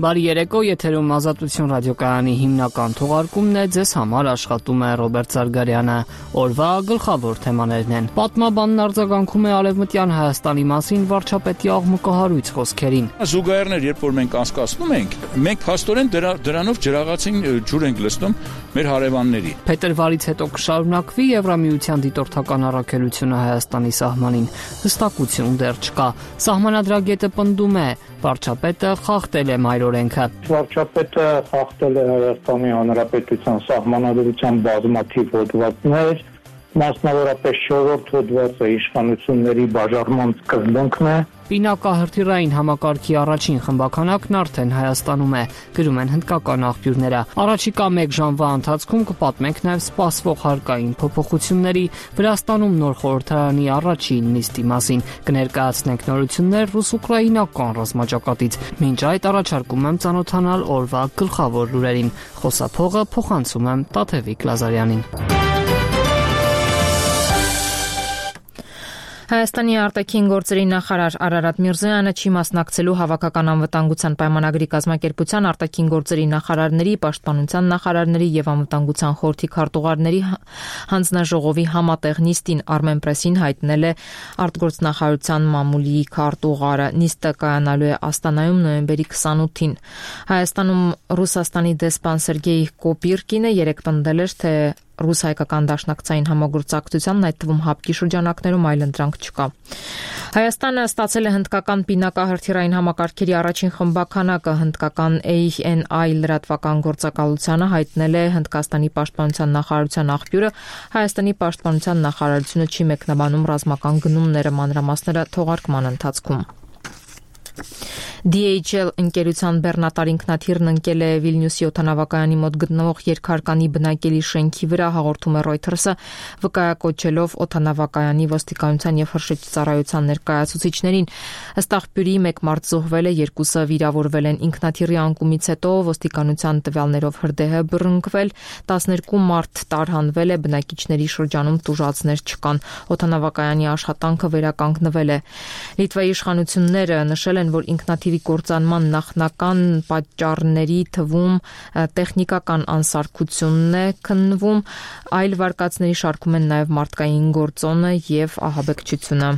Բարի երեկո, եթերում Ազատություն ռադիոկայանի հիմնական թողարկումն է, ձեզ համար աշխատում է Ռոբերտ Զարգարյանը։ Օրվա գլխավոր թեմաներն են. Պատմաբանն արձագանքում է Արևմտյան Հայաստանի մասին վարչապետի աղմկահարույց խոսքերին։ Զուգահեռներ, երբ որ մենք անցկացնում ենք փաստորեն դրանով ջրաղացին ջուր ենք լցնում մեր հարևանների։ Փետրվարից հետո կշարունակվի Եվրամիության դիտորդական առաքելությունը Հայաստանի սահմանին։ Հստակություն դեռ չկա։ Սահմանադրագետը պնդում է, վարչապետը խախտել է մայրօրենքը։ Վարչապետը խախտել է Հայաստանի Հանրապետության սահմանադրության բազմաթիվ հոդվածներ, մասնավորապես 4-րդ հոդվածը իշխանությունների բաժանման սկզբունքն է։ Պինակահրթիռային համակարգի առաջին խմբականակն արդեն Հայաստանում է, գրում են հնդկական աղբյուրները։ Առաջիկա 1 ժամվա ընթացքում կպատմենք նաև սպասվող հարկային փոփոխությունների, Վրաստանում նոր խորհրդարանի առաջին նիստի մասին, կներկայացնենք նորություններ ռուս-ուկրաինական ռազմաճակատից։ Մինչ այդ առաջարկում եմ ծանոթանալ օրվա գլխավոր լուրերին։ Խոսափողը փոխանցում եմ Տաթևիկ Լազարյանին։ Հայաստանի արտաքին գործերի նախարար Արարատ Միրզոյանը չի մասնակցելու Հավաքական անվտանգության պայմանագրի կազմակերպության արտաքին գործերի նախարարների, պաշտպանության նախարարների եւ անվտանգության խորհրդի քարտուղարների հանձնաժողովի համատեղ նիստին Armen Press-ին հայտնել է արտգործնախարարության մամուլի քարտուղարը։ Նիստը կայանալու է Աստանայում նոյեմբերի 28-ին։ Հայաստանում Ռուսաստանի դեսպան Սերգեյ Կոպիրկինը երեկ պնդել էր, թե ռուս-հայկական դաշնակցային համագործակցությանն, այդ թվում հապկի շրջանակներում այլընտրանք չկա։ Հայաստանը ստացել է հնդկական պինակահրթիռային համակարգերի առաջին խմբականակը։ Հնդկական ANI լրատվական գործակալությանը հայտնել է Հնդկաստանի պաշտպանության նախարարության աղբյուրը։ Հայաստանի պաշտպանության նախարարությունը չի մեկնաբանում ռազմական գնումները, մանրամասները թողարկման ընթացքում։ DHL ընկերության բեռնատար ինքնաթիռն ընկել է Վիլնյուսի օդանավակայանի մոտ գտնվող երկհարկանի բնակելի շենքի վրա, հաղորդում է Reuters-ը, վկայակոչելով օդանավակայանի ոստիկանության եւ հրշեջծառայության ներկայացուցիչներին։ Ըստ աղբյուրի 1 մարդ զոհվել է, 2-ը վիրավորվել են։ Ինքնաթիռի անկումից հետո ոստիկանության տվյալներով հրդեհ է բռնկվել, 12 մարդ տարհանվել է, բնակիչների շրջանում տուժածներ չկան։ Օդանավակայանի աշխատանքը վերականգնվել է։ Լիտվայի իշխանությունները նշել են, որ ինքնաթիռի կործանման նախնական պատճառների թվում տեխնիկական անսարքությունն է քննվում, այլ վարկածների շարքում են նաև մարդկային գործոնը եւ ահաբեկչությունը։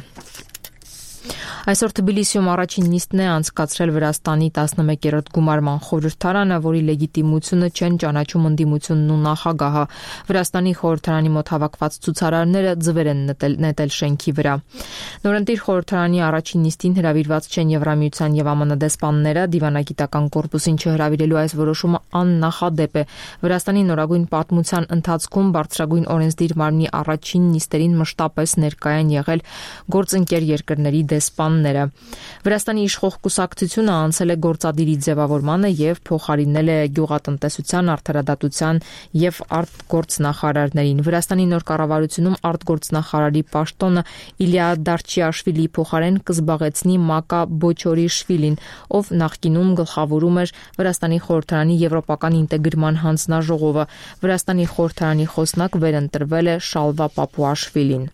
Այսօր Թբիլիսիում առաջին նիստն է անցկացրել Վրաստանի 11-րդ գումարման խորհրդարանը, որի լեգիտիմությունը չեն ճանաչում ընդդիմությունն ու նախագահը։ Վրաստանի խորհրդարանի մոտ հավաքված ցուցարարները ձվեր են նետել շենքի վրա։ Նորընտիր խորհրդարանի առաջին նիստին հրավիրված չեն Եվրամիության եւ ԱՄՆ դեսպանները, դիվանագիտական կորպուսին չհրավիրելու այս որոշումը աննախադեպ է։ Վրաստանի նորագույն պատմության ընթացքում բարձրագույն օրենսդիր մարմնի առաջին նիստերին մշտապես ներկայ են եղել գործընկեր երկրների դեսպանները։ Վրաստանի իշխող կուսակցությունը անցել է գործադիրի ձևավորմանը եւ փոխարինել է գյուղատնտեսության, արդարադատության եւ արտգործնախարարներին։ Վրաստանի նոր կառավարությունում արտգործնախարարի պաշտոնը Իլիա Դարչիաշվիլիի փոխարեն կզբաղեցնի Մակա Բոչորիշվիլին, ով նախկինում գլխավորում էր Վրաստանի խորհրդարանի եվրոպական ինտեգրման հանձնաժողովը։ Վրաստանի խորհրդարանի խոսնակ վերընտրվել է Շալվա Պապուաշվիլին։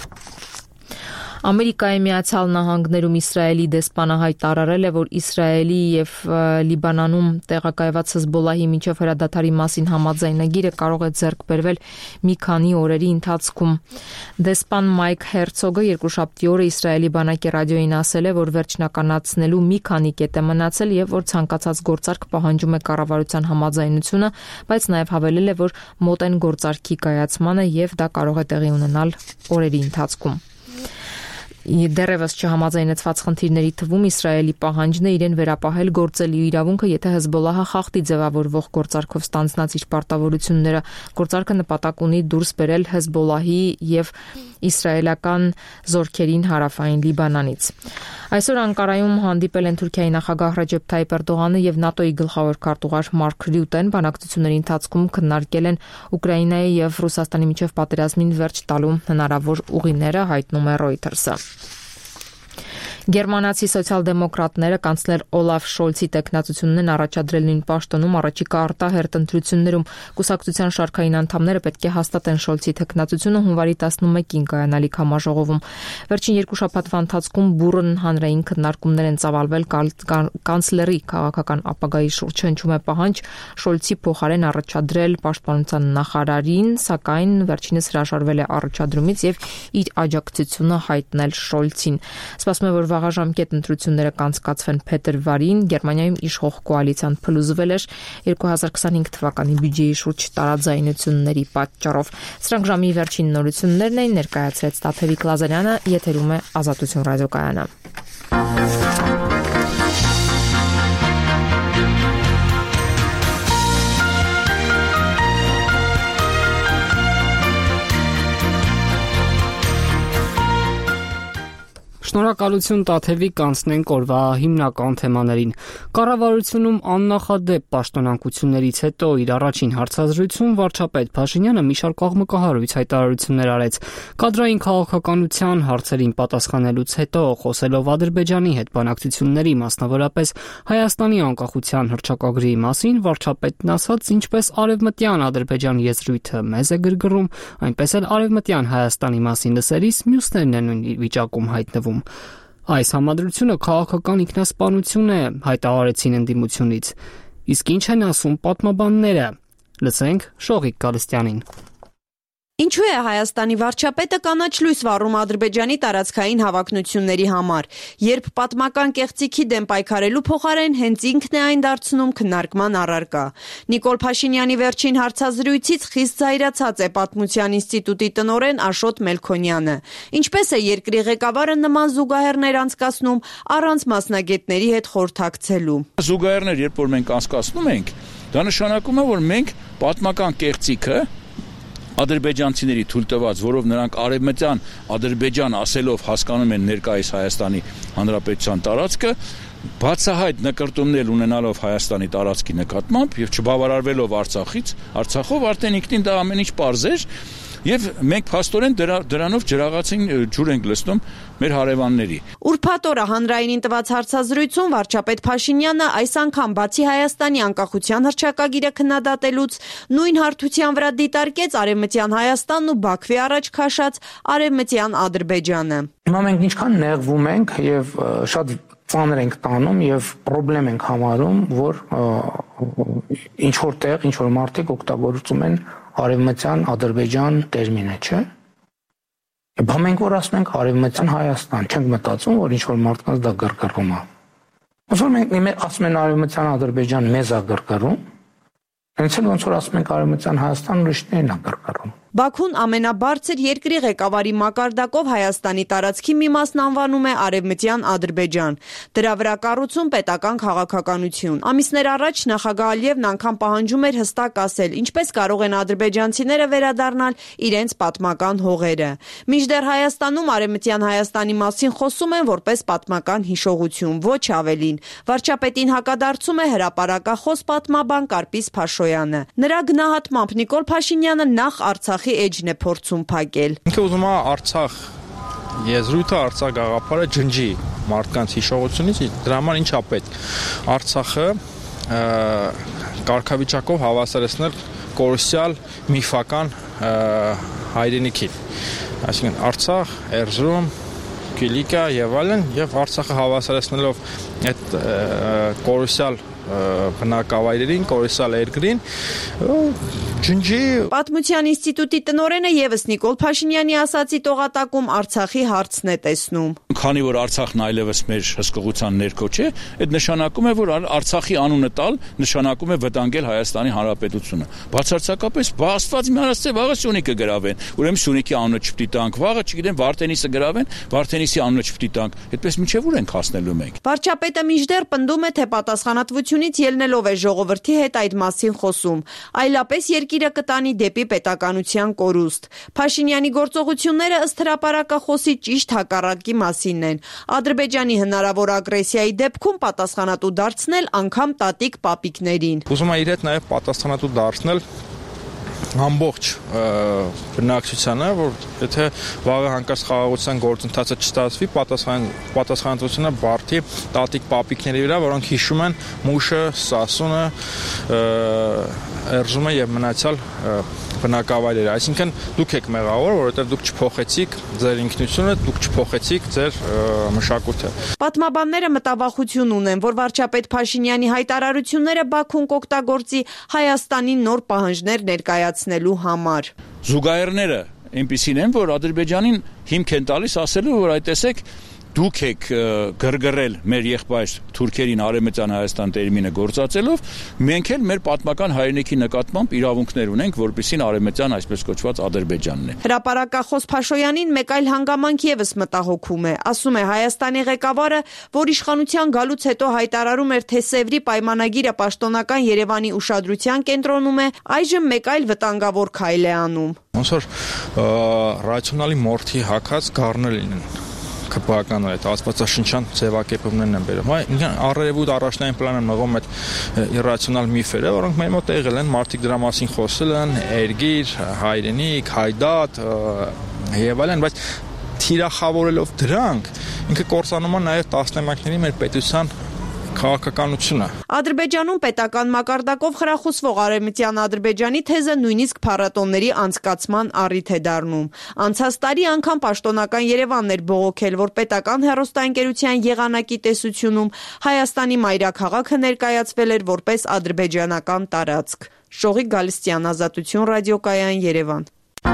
Ամերիկայի Միացյալ Նահանգներում Իսրայելի դեսպանը հայտարարել է, որ Իսրայելի եւ Լիբանանում տեղակայված Հեզբոլլահի միջև հրադադարի մասին համաձայնագիրը կարող է ձեռք բերվել մի քանի օրերի ընթացքում։ Դեսպան Մայք Հերցոգը երկուշաբթի օրը Իսրայելի բանակի ռադիոյին ասել է, որ վերջնականացնելու մի քանի կետ է մնացել եւ որ ցանկացած գործարք պահանջում է կառավարության համաձայնությունը, բայց նաեւ հավելել է, որ մոտ են գործարքի կայացմանը եւ դա կարող է տեղի ունենալ օրերի ընթացքում։ Դեռևս չհամաձայնեցված խնդիրների թվում Իսրայելի պահանջն է իրեն վերապահել գործելու իրավունքը, եթե Հեզբոլլահը խախտի ձևավորվող գործարքով ստանձնած իր պարտավորությունները։ Գործարքը նպատակ ունի դուրս բերել Հեզբոլլահի եւ իսրայելական զորքերին հարավային Լիբանանից։ Այսօր Անկարայում հանդիպել են Թուրքիայի նախագահ Ռեջեփ Թայիպ Էրդողանը եւ ՆԱՏՕ-ի գլխավոր քարտուղար Մարկ Ռյուտեն։ Բանակցությունների ընթացքում քննարկել են Ուկրաինայի եւ Ռուսաստանի միջև պատերազմին վերջ տալու հնարավոր ուղիները, հայտնում է Reuters-ը։ Գերմանացի սոցիալ-դեմոկրատները կանցլեր Օլաֆ Շոլցի տեխնացությունն են առաջադրել նույն պաշտոնում առաջիկա արտահերտ ընտրություններում։ Կուսակցության շարքային անդամները պետք է հաստատեն Շոլցի տեխնացությունը հունվարի 11-ին կայանալիք համաժողովում։ Վերջին 2 շաբաթվա ընթացքում բուռն հանրային քննարկումներ են ծավալվել կանցլերի քաղաքական ապագայի շուրջ։ Հնչում է պահանջ Շոլցի փոխարեն առաջադրել պաշտպանության նախարարին, սակայն վերջինս հրաժարվել է առաջադրումից եւ իր աջակցությունը հայտնել Շոլցին։ Սպասվում է, որ վաղաժամկետ ընտրությունները կանցկացվեն փետրվարին։ Գերմանիայում իշխող կոալիցիան փլուզվել էր 2025 թվականի բյուջեի շուրջ տարաձայնությունների պատճառով։ Սրանք ժամի վերջին նորություններն էին, ներկայացրեց Տաթևիկ Լազարյանը, եթերում է Ազատություն ռադիոկայանը։ Շնորհակալություն Տաթևիկ, կանցնենք օրվա հիմնական թեմաներին։ Կառավարությունում աննախադեպ պաշտոնանկություններից հետո իր առաջին հարցազրույցում վարչապետ Փաշինյանը մի շարք աղմկահարույց հայտարարություններ արեց։ Կադրային քաղաքականության հարցերին պատասխանելուց հետո, խոսելով Ադրբեջանի հետ բանակցությունների, մասնավորապես Հայաստանի անկախության հռչակագրի մասին, վարչապետն ասաց, ինչպես արևմտյան Ադրբեջան եզրույթը մեզ է գրգռում, այնպես էլ արևմտյան Հայաստանի մասին լսելիս մյուսներն են նույն վիճակում հայտնվում։ Այս համադրությունը քաղաքական ինքնասպանություն է, հայտարարեցին ընդդիմությունից։ Իսկ ինչ են ասում պատմաբանները։ Լսենք Շողիկ Գալստյանին։ Ինչու է Հայաստանի վարչապետը կանաչ լույս վառում Ադրբեջանի տարածքային հավակնությունների համար, երբ պատմական կեղծիքի դեմ պայքարելու փոխարեն հենց ինքն է այն դարձնում քննարկման առարկա։ Նիկոլ Փաշինյանի վերջին հարցազրույցից խիստ զայրացած է Պատմության ինստիտուտի տնօրեն Աշոտ Մելքոնյանը։ Ինչպես է երկրի ղեկավարը նման զուգահեռներ անցկացնում առանց մասնագետների հետ խորհրդակցելու։ Զուգահեռներ, երբ որ մենք անցկացնում ենք, դա նշանակում է, որ մենք պատմական կեղծիքը ադրբեջանցիների թույլ տված, որով նրանք արևմտյան Ադրբեջան ասելով հասկանում են ներկայիս Հայաստանի Հանրապետության տարածքը, բացահայտ նկրտումներ ունենալով Հայաստանի տարածքի նկատմամբ եւ չբավարարվելով Արցախով արդեն ինքնին դա ամեն ինչ պարզ էր եւ մենք փաստորեն դրանով ջրաղացին ջուր ենք լցնում մեր հարևանների։ Ուրբաթ օրը հանրայինին տված հարցազրույցում վարչապետ Փաշինյանը այս անգամ բացի Հայաստանի անկախության հռչակագիրը քննադատելուց նույն հարթության վրա դիտարկեց արևմտյան Հայաստանն ու Բաքվի առաջ քաշած արևմտյան Ադրբեջանը։ Հիմա մենք ինչքան նեղվում ենք եւ շատ ծանր ենք տանում եւ խնդրեմ ենք համարում, որ ինչ որտեղ ինչ որ մարդիկ օգտագործում են արևմտյան Ադրբեջան տերմինը, չէ՞։ Բա մենք որ ասում ենք արևմտյան Հայաստան, չենք մտածում, որ ինչ որ մարդկանց դա գրգռում է։ Ոնց որ մենք ասում են արևմտյան Ադրբեջան մեզ է գրգռում, հենց էլ ոնց որ ասում ենք արևմտյան Հայաստան ուրիշներին է գրգռում։ Բաքուն ամենաբարձր երկրի ղեկավարի մակարդակով Հայաստանի տարածքի մի մասն անվանում է Արևմտյան Ադրբեջան։ Դրա վրա կառուցում պետական քաղաքականություն։ Ամիսներ առաջ նախագահ Ալիևն անգամ պահանջում էր հստակ ասել, ինչպես կարող են ադրբեջանցիները վերադառնալ իրենց պատմական հողերը։ Մինչդեռ Հայաստանում Արևմտյան Հայաստանի մասին խոսում են որպես պատմական հիշողություն, ոչ ավելին։ Վարչապետին հակադարձում է հրապարակախոս պատմաբան Կարպիս Փաշոյանը։ Նրա գնահատմամբ Նիկոլ Փաշինյանը նախ Արցախի էջն է փորձում փակել։ Ինքը ուզում է Արցախ եզրույթը, Արցախ գաղափարը ջնջի մարդկանց հիշողությունից, դրա համար ինչա պետք։ Արցախը կարգավիճակով հավասարեցնել կորուսյալ միֆական հայրենիքին։ Այսինքն Արցախ, Էրզրում, Կիլիկա եւ այլն, եւ Արցախը հավասարեցնելով այդ կորուսյալ բնակավայրերին, կորուսյալ երկրին ջնջի։ Պատմության ինստիտուտի տնօրենը եւս Նիկոլ Փաշինյանի ասացի տողատակում Արցախի հարցն է տեսնում։ Քանի որ Արցախն այլևս մեր հսկողության ներքո չէ, այդ նշանակում է, որ Արցախի անունը տալ նշանակում է վտանգել Հայաստանի Հանրապետությունը։ Բացարձակապես Աստված իմ հարցը վաղը Սյունիքը գրավեն, ուրեմն Սյունիքի անունը չպիտի տանք, վաղը չգիտեմ Վարդենիսը գրավեն, Վարդենիսի անունը չպիտի տանք։ Այդպես մինչև ուր ենք հասնելու մենք։ Վարչապետը մինչդեռ պնդում է, թե պատասխանատվությունից ելնելով է ժողովրդի հետ այդ մասին խոսում, այլապես երկիրը կտանի դեպի պետականության կորուստ։ Փաշինյանի գործողությունները ըստ հրապարակախոսի ճիշտ հակառակի մասին են։ Ադրբեջանի հնարավոր ագրեսիայի դեպքում պատասխանատու դարձնել անգամ տատիկ պապիկներին։ Ուզում է իր հետ նաև պատասխանատու դարձնել ամբողջ բնակչությանը, որ եթե վաղը հանկարծ խաղաղության գործընթացը չստացվի, պատասխանատվությունը բարդի տատիկ պապիկների վրա, որոնք հիշում են մուշը, սասունը, էրզումը եւ մնացյալ բնակավայրերը, այսինքն դուք եք մեղավոր, որովհետև դուք չփոխեցիք ձեր ինքնությունը, դուք չփոխեցիք ձեր մշակույթը։ Պատմաբանները մտավախություն ունեն, որ վարչապետ Փաշինյանի հայտարարությունները Բաքուն կօգտագործի Հայաստանի նոր պահանջներ ներկայացնելու համար։ Զուգահեռները այնպիսին են, որ Ադրբեջանին հիմք են տալիս ասելու, որ այդ տեսեք դուք եք գրգռել մեր եղբայր թուրքերին Արևմտյան Հայաստան տերմինը գործածելով, մենք էլ մեր պատմական հայրենիքի նկատմամբ իրավունքներ ունենք, որպեսզի Արևմտյան այսպես կոչված Ադրբեջանն է։ Հրապարակախոս Փաշոյանին մեկ այլ հանգամանք եւս մտահոգում է։ Ասում է Հայաստանի ղեկավարը, որ իշխանության գալուց հետո հայտարարում էր, թե Սևրի պայմանագիրը պաշտոնական Երևանի ուշադրության կենտրոնում է, այժմ մեկ այլ վտանգավոր քայլ է անում։ Ոնց որ ռացիոնալի մորթի հակած գառներ լինեն։ Քպական այդ աստվածաշնչյան ձևակերպումներն են բերում։ Առերևույթ առաջնային պլանը մղում այդ իրացիոնալ միֆերը, որոնք մեր մոտ եղել են, մարդիկ դրա մասին խոսել են, երգիր, հայրենիք, հայդատ եւ այլն, բայց թիրախավորելով դրանք ինքը կործանում է նաեւ տասնամյակների մեր պետության քաղաքականությունը։ Ադրբեջանում պետական մակարդակով խրախուսվող Արևմտյան Ադրբեջանի թեզը նույնիսկ փառատոնների անցկացման առիթ է դառնում։ Անցած տարի անգամ պաշտոնական Երևանն էր բողոքել, որ պետական հեռուստաընկերության եղանակի տեսությունում Հայաստանի մայրաքաղաքը ներկայացվել էր որպես ադրբեջանական տարածք։ Շողիկ Գալստյան, Ազատություն ռադիոկայան, Երևան։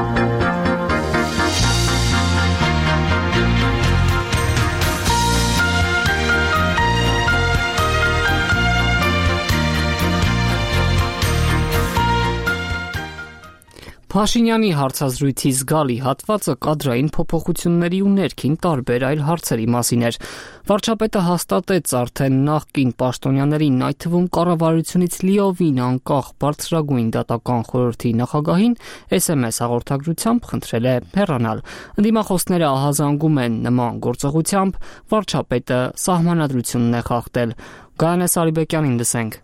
Փաշինյանի հարցազրույցի զգալի հատվածը կադրային փոփոխությունների ու ներքին տարբեր այլ հարցերի մասին էր։ Վարչապետը հաստատեց արդեն նախկին պաշտոնյաներին, այդ թվում կառավարությունից լիովին անկախ բարձրագույն դատական խորհրդի նախագահին SMS հաղորդագրությամբ խնդրել է հեռանալ։ Ընդդիմախոսները ահազանգում են նման գործողությամբ վարչապետը սահմանադրությունն է խախտել։ Գայանե Սարիբեկյանին լսենք։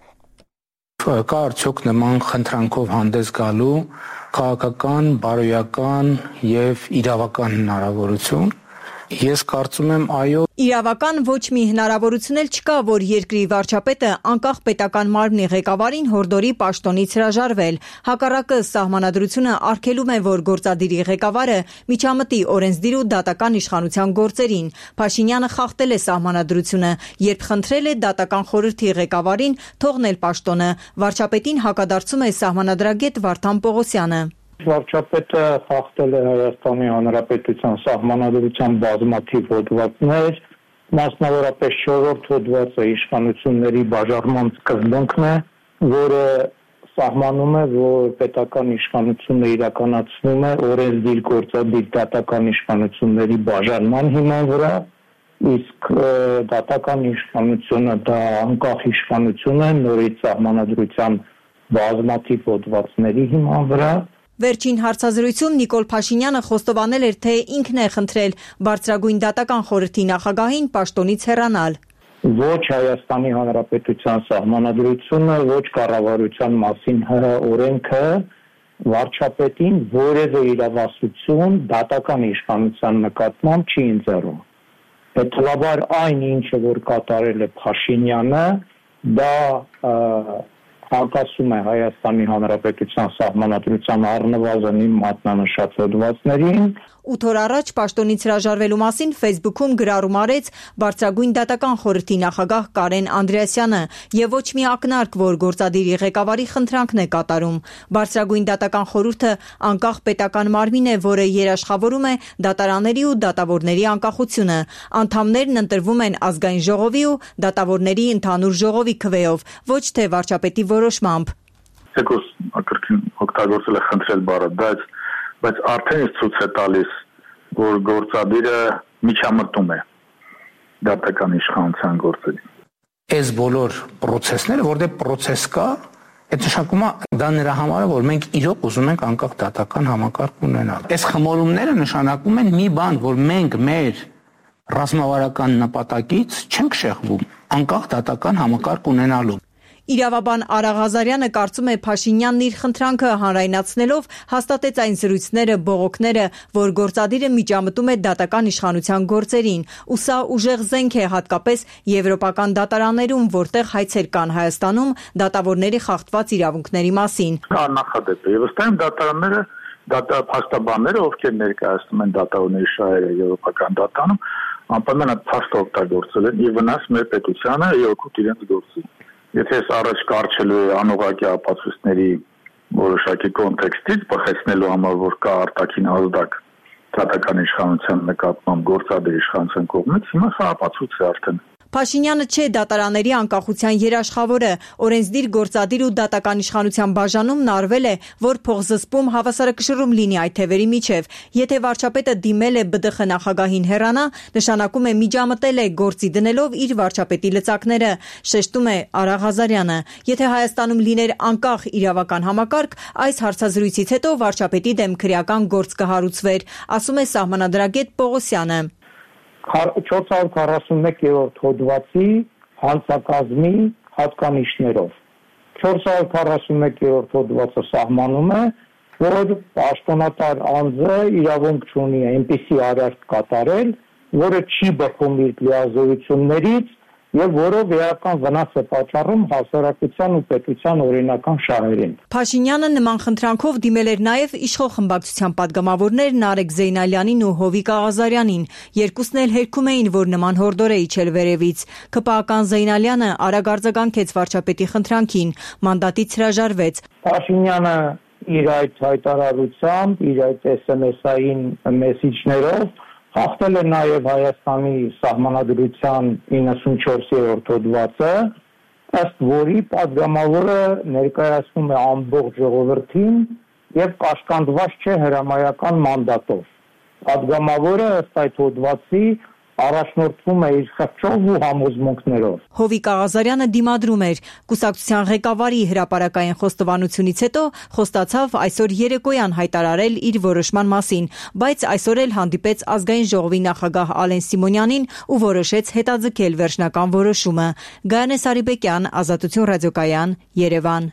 Կա արդյոք նման խնդրանքով հանդես գալու քաղաքական, բարոյական եւ իրավական հնարավորություն։ Ես կարծում եմ այո։ Իրավական ոչ մի հնարավորություն էլ չկա, որ երկրի վարչապետը անկախ պետական մարմնի ղեկավարին հորդորի պաշտոնից հրաժարվել։ Հակառակը սահմանադրությունը արգելում է, որ գործադիրի ղեկավարը միջամտի օրենսդիր ու դատական իշխանության գործերին։ Փաշինյանը խախտել է սահմանադրությունը, երբ խնդրել է դատական խորհրդի ղեկավարին թողնել պաշտոնը։ Վարչապետին հակադարձում է սահմանադրագետ Վարդան Պողոսյանը։ Վարչապետը խախտել է Հայաստանի Հանրապետության սահմանադրության բազմաթիվ հոդվածներ, մասնավորապես 4-րդ հոդվածը իշխանությունների բաժանման սկզբունքն է, որը սահմանում է, որ պետական իշխանությունը իրականացնում է օրենսդիր գործադիր դատական իշխանությունների բաժանման հիման վրա, իսկ դատական իշխանությունը դա անկախ իշխանություն է նորից սահմանադրության բազմաթիվ հոդվածների հիման վրա։ Վերջին հարցազրույցում Նիկոլ Փաշինյանը խոստովանել էր, թե ինքն է խնդրել բարձրագույն դատական խորհրդի նախագահին պաշտոնից հեռանալ։ Ոչ Հայաստանի Հանրապետության սահմանադրությունը, ոչ կառավարության մասին օրենքը վարչապետին որևէ իրավասություն դատական իշխանության նկատմամբ չի ընձեռում։ Հետևաբար այն ինչը որ կատարել է Փաշինյանը, դա անկասում է Հայաստանի Հանրապետության սահմանադրության առնվազն իմ մատնանշած հոդվածներին։ 8 օր առաջ պաշտոնից հրաժարվելու մասին Facebook-ում գրառում արեց բարձրագույն դատական խորհրդի նախագահ Կարեն Անդրեասյանը եւ ոչ մի ակնարկ, որ գործադիրի ղեկավարի խնդրանքն է կատարում։ Բարձրագույն դատական խորհուրդը անկախ պետական մարմին է, որը երաշխավորում է դատարանների ու դատավորների անկախությունը։ Անդամներն ընտրվում են ազգային ժողովի ու դատավորների ընդհանուր ժողովի քվեով, ոչ թե վարչապետի որոշմամբ։ Եկոս ակրկին օգտագործել է խնդրել բառը, բայց արդեն իսկ ցույց է տալիս, որ գործադիրը միջամտում է դատական իշխանության գործերին։ Այս բոլոր process-ները, որտեղ process կա, այդ նշանակում է դա նրա համար է, որ մենք իրոք ուզում ենք անկախ դատական համակարգ ունենալ։ Այս խմորումները նշանակում են մի բան, որ մենք մեր ռազմավարական նպատակից չենք շեղվում անկախ դատական համակարգ ունենալու։ Իրավաբան Արա Ղազարյանը կարծում է Փաշինյանն իր խնդրանքը հանրայնացնելով հաստատեց այն զրույցները, բողոքները, որ գործադիրը միջամտում է դատական իշխանության գործերին, ու սա ուժեղ զենք է հատկապես եվրոպական դատարաններում, որտեղ հայցեր կան Հայաստանում դատավորների խախտված իրավունքների մասին։ Կա նախադեպ եւ ըստ այն դատարանները փաստաբանները, ովքեր ներկայացնում են դատավորների շահերը եվրոպական դատարանում, անպայման այդ փաստը օգտագործել են ի վնաս մեր պետությանը եւ օգուտ իրենց գործի։ Եթե ես առաջ կարճելու անուղղակի ապացույցների որոշակի կոնտեքստից բխեցնելու համար, որ կա արտաքին ազդակ դատական իշխանության նկատմամբ գործադիր իշխանության կողմից, հիմա սա ապացույց է արդեն։ Փաշինյանը չէ դատարանների անկախության երաշխավորը, օրենսդիր գործադիր ու դատական իշխանության բաժանումն արվել է, որ փոխզսպում հավասարակշռում լինի այդ թևերի միջև։ Եթե վարչապետը դիմել է ԲԴԽ նախագահին հեռանա, նշանակում է միջամտել է գործի դնելով իր վարչապետի լծակները, շեշտում է Արա Ղազարյանը։ Եթե Հայաստանում լիներ անկախ իրավական համակարգ, այս հարցազրույցից հետո վարչապետի դեմ քրեական գործ կհարուցվեր, ասում է սահմանադրագետ Պողոսյանը։ 441-րդ հոդվածի հանցակազմի հատկանիշներով 441-րդ հոդվածը սահմանում է, որ պաշտոնատար անձը իրավունք չունի այնպիսի արարք կատարել, որը չի բխում իր լիազորություններից եւ որով էական վնաս է պատճառում հասարակության ու պետության օրինական շահերին։ Փաշինյանը նման խնդրանքով դիմել էր նաեւ իշխող խմբակցության падգամավորներ Նարեկ Զեյնալյանին ու Հովիկ Աղազարյանին։ Երկուսն էլ հերքում էին, որ նման հորդոր է իջել վերևից։ ԿՊԱ-ական Զեյնալյանը արագ արձագանքեց վարչապետի խնդրանքին, մանդատից հրաժարվեց։ Փաշինյանը իր այդ հայտարարությամբ, իր այդ SMS-ային մեսիջներով հաղթել է նաև Հայաստանի սահմանադրության 94-րդ հոդվածը, ըստ որի падգամավորը ներկայացնում է ամբողջ ժողովրդին եւ կաշկանդված չէ հրամայական մանդատով։ Падգամավորը ըստ այդ հոդվածի առաջնորդվում է իր խղճով ու համոզմունքներով։ Հովիկ Աղազարյանը դիմադրում էր։ Կուսակցության ղեկավարի հրապարակային խոստովանությունից հետո խոստացավ այսօր երեկոյան հայտարարել իր որոշման մասին, բայց այսօր էլ հանդիպեց ազգային ժողովի նախագահ Ալեն Սիմոնյանին ու որոշեց հետաձգել վերջնական որոշումը։ Գայանե Սարիբեկյան, Ազատություն ռադիոկայան, Երևան։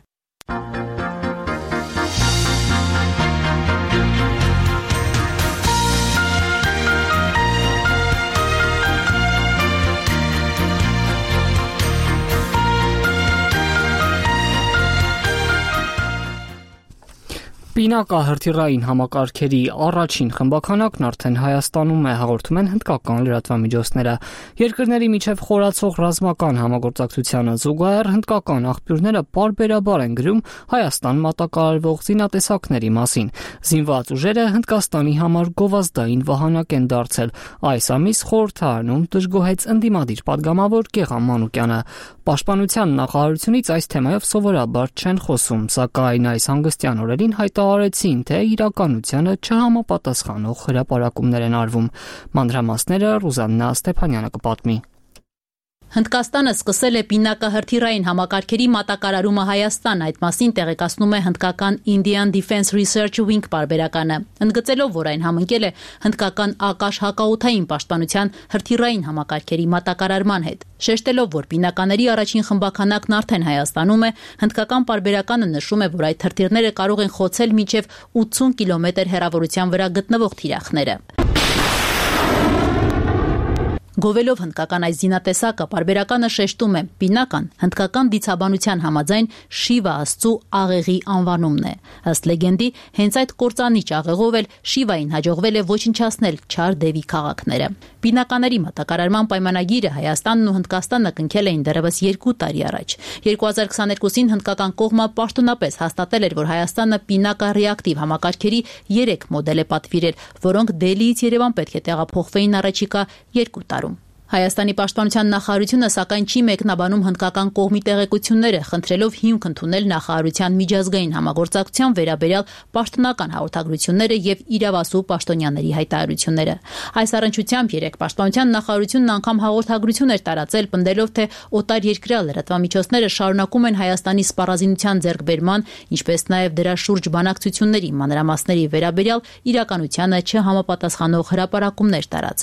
Պինակահրթիռային համակարգերի առաջին խմբականակն արդեն Հայաստանում է, հաղորդում են հնդկական լրատվամիջոցները։ Երկրների միջև խորացող ռազմական համագործակցությանը զուգահեռ հնդկական աղբյուրները պարբերաբար են գրում Հայաստան մատակարարվող զինատեսակների մասին։ Զինված ուժերը Հնդկաստանի համար գովազդային վահանակ են դարձել։ Այս ամիս խորհրդարանում դժգոհեց ընդդիմադիր падգամավոր Գեգամ Մանուկյանը։ Պաշտպանության նախարարությունից այս թեմայով սովորաբար չեն խոսում, սակայն այս հանգստյան օրերին հայտարարեցին, թե իրականությանը չհամապատասխանող հրապարակումներ են արվում։ Մանրամասները Ռուզաննա Ստեփանյանը կպատմի։ Հնդկաստանը սկսել է պինակահրթիռային համակարգերի մատակարարումը Հայաստան, այդ մասին տեղեկացնում է հնդկական Indian Defense Research Wing պարբերականը, ընդգծելով, որ այն համընկել է հնդկական Ակաշ հակաօդային պաշտպանության հրթիռային համակարգերի մատակարարման հետ։ Շեշտելով, որ պինակաների առաջին խմբականակն արդեն Հայաստանում է, հնդկական պարբերականը նշում է, որ այդ հրթիռները կարող են խոցել մինչև 80 կիլոմետր հեռավորության վրա գտնվող թիրախները։ Գովելով հնդկական այս զինատեսակը, պարբերականը շեշտում է, պինական հնդկական դիցաբանության համաձայն Շիվա աստծու աղեղի անվանումն է։ Ըստ լեգենդի, հենց այդ կործանիչ աղեղով էլ Շիվային հաջողվել է ոչնչացնել չար դևի քաղաքները։ Պինականների մատակարարման պայմանագիրը Հայաստանն ու Հնդկաստանը կնքել էին դեռևս 2 տարի առաջ։ 2022-ին հնդկական կողմը պաշտոնապես հաստատել էր, որ Հայաստանը պինակա ռեակտիվ համակարգերի 3 մոդել է պատվիրել, որոնք Դելիից Երևան պետք է տեղափոխվեին առաջիկա 2 տարում։ Հայաստանի պաշտպանության նախարարությունը սակայն չի մեկնաբանում հնդկական կողմի տեղեկությունները, խնդրելով հիմք ընդունել նախարարության միջազգային համագործակցության վերաբերյալ պաշտոնական հաղորդագրությունները եւ իրավասու պաշտոնյաների հայտարարությունները։ Այս առնչությամբ երեք պաշտպանության նախարարությունն անգամ հաղորդագրություն էր տարածել, պնդելով, թե օտար երկրյա լրատվամիջոցները շարունակում են Հայաստանի սպառազինության ձեռքբերման, ինչպես նաեւ դրա շուրջ բանակցությունների մանրամասների վերաբերյալ իրականությանը չհամապատասխանող հրապարակումներ տարածել։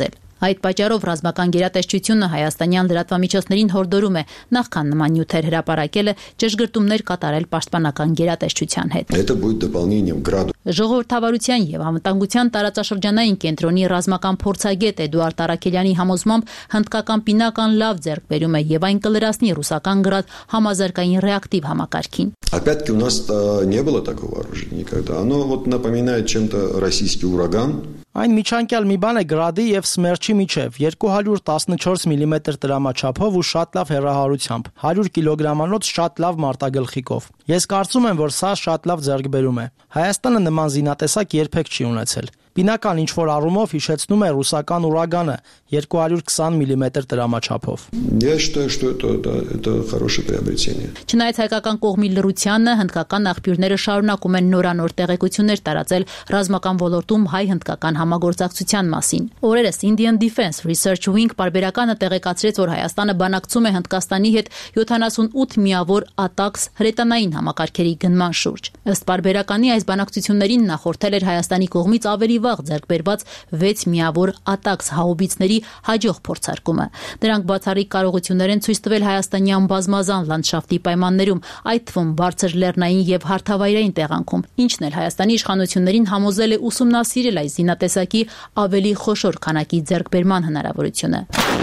Այդ պատճառով ռազմական գերատեսչությունը հայաստանյան լրատվամիջոցներին հորդորում է նախքան նման նյութեր հրապարակելը ճշգրտումներ կատարել պաշտպանական գերատեսչության հետ։ Ժողովրդավարության եւ անվտանգության տարածաշրջանային կենտրոնի ռազմական փորձագետ Էդուարդ Արաքելյանի համոզմամբ հնդկական պինական լավ ձեռքբերում է եւ այն կլրացնի ռուսական գրադ համազարգային ռեակտիվ համակարգին։ Опять-таки у нас не было такого оружия никогда. Оно вот напоминает чем-то российский ураган. Այն միջանկյալ մի բան է գրադի եւ սմերչի միջև 214 մմ տրամաչափով ու շատ լավ հեռահարությամբ 100 կիլոգրամանոց շատ լավ մարտագլխիկով։ Ես կարծում եմ, որ սա շատ լավ ձեռքբերում է։ Հայաստանը նման զինատեսակ երբեք չի ունեցել։ Բինական ինչ-որ առումով հիշեցնում է ռուսական ուրագանը 220 մմ տրամաչափով։ Я считаю, что это хорошее приобретение. Չնայած հայկական կողմի լռությանը, հնդկական աղբյուրները շարունակում են նորանոր տեղեկություններ տարածել ռազմական ոլորտում հայ-հնդկական համագործակցության մասին։ Օրերս Indian Defense Research Wing պարբերականը տեղեկացրեց, որ Հայաստանը բանակցում է Հնդկաստանի հետ 78 միավոր ATACMS հրետանային համակարգերի գնման շուրջ։ Ըստ պարբերականի այս բանակցություններին նախորդել էր Հայաստանի կողմից ավելի վաղ ձեռքբերված 6 միավոր ATACMS հաուբիցների հաջող փորձարկումը։ Դրանք բացառիկ կարողություններ են ցույց տվել հայաստանյան բազմազան լանդշաֆտի պայմաններում, այդ թվում բարձր լեռնային եւ հարթավայրային տեղանքում, ինչն էլ Հայաստանի իշխանություններին համոզել է ուսումնասիրել այս զինատեսակի ավելի խոշոր քանակի ձեռքբերման հնարավորությունը։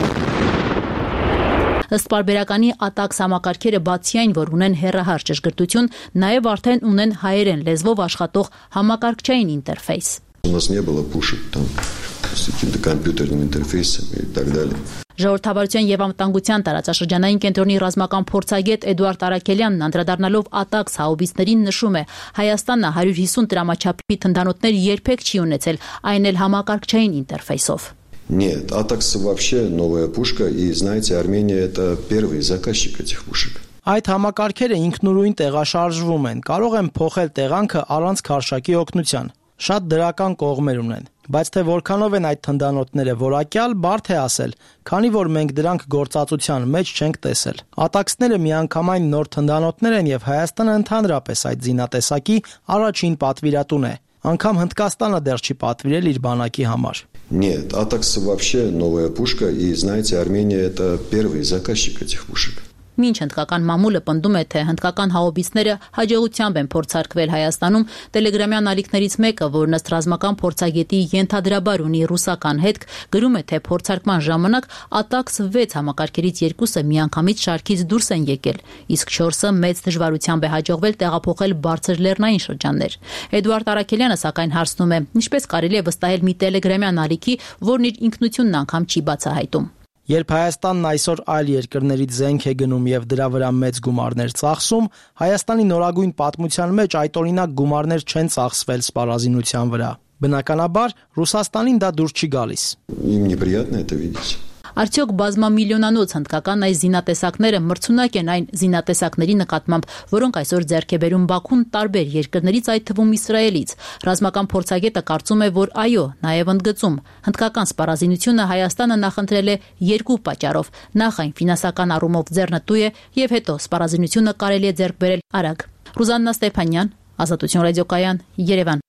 Ըստ պարբերականի ATACMS համակարգերը бացի այն, որ ունեն հեռահար ճշգրտություն, նաև արդեն ունեն հայերեն լեզվով աշխատող համակարգչային ինտերֆեյս։ У нас не было пушек там с каким-то компьютерным интерфейсом и так далее. Ժողովրդավարության եւ անվտանգության տարածաշրջանային կենտրոնի ռազմական փորձագետ Էդուարդ Արաքելյանն անդրադառնալով ATACMS հաուբիցներին нշում է. Հայաստանը 150 տրամաչափի թնդանոթներ երբեք չի ունեցել, այն էլ համակարգչային ինտերֆեյսով։ Нет, ATACMS вообще новая пушка, и знаете, Армения это первый заказчик этих пушек. Այդ համակարգերը ինքնուրույն տեղաշարժվում են, կարող են փոխել տեղանքը առանց քարշակի օգնության։ Շատ դրական կողմեր ունեն, բայց թե որքանով են այդ թնդանոթները որակյալ, բարդ է ասել, քանի որ մենք դրանք գործածության մեջ չենք տեսել։ ATACMS-ները միանգամայն նոր թնդանոթներ են եւ Հայաստանը ընդհանրապես այդ զինատեսակի առաջին պատվիրատուն է։ Անգամ Հնդկաստանը դեռ չի պատվիրել իր բանակի համար։ Нет, ATACMS вообще новая пушка, и знаете, Армения это первый заказчик этих пушек. Մինչ հնդկական մամուլը պնդում է, թե հնդկական հաուբիցները հաջողությամբ են փորձարկվել Հայաստանում, տելեգրամյան ալիքներից մեկը, որն ըստ ռազմական փորձագետի ենթադրաբար ունի ռուսական հետք, գրում է, թե փորձարկման ժամանակ ATACMS 6 համակարգերից 2-ը միանգամից շարքից դուրս են եկել, իսկ 4-ը մեծ դժվարությամբ է հաջողվել տեղափոխել բարձր լեռնային շրջաններ։ Էդուարդ Արաքելյանը սակայն հարցնում է, ինչպես կարելի է վստահել մի տելեգրամյան ալիքի, որն իր ինքնությունն անգամ չի բացահայտում։ Երբ Հայաստանն այսօր այլ երկրներից զենք է գնում եւ դրա վրա մեծ գումարներ ծախսում, Հայաստանի նորագույն պատմության մեջ այդօրինակ գումարներ չեն ծախսվել սպառազինության վրա։ Բնականաբար Ռուսաստանին դա դուր չի գալիս։ Им неприятно это видеть. Արդյոք բազմամիլիոնանոց հնդկական այս զինատեսակները մրցունակ են այն զինատեսակների նկատմամբ, որոնք այսօր ձեռք է բերում Բաքուն տարբեր երկրներից, այդ թվում Իսրայելից։ Ռազմական փորձագետը կարծում է, որ այո, նաև ընդգծում, հնդկական սպառազինությունը Հայաստանը նախընտրել է երկու պատճառով։ Նախ այն ֆինանսական առումով ձեռնտու է եւ հետո սպառազինությունը կարելի է ձեռք բերել արագ։ Ռուզաննա Ստեփանյան, Ազատություն ռադիոկայան, Երևան։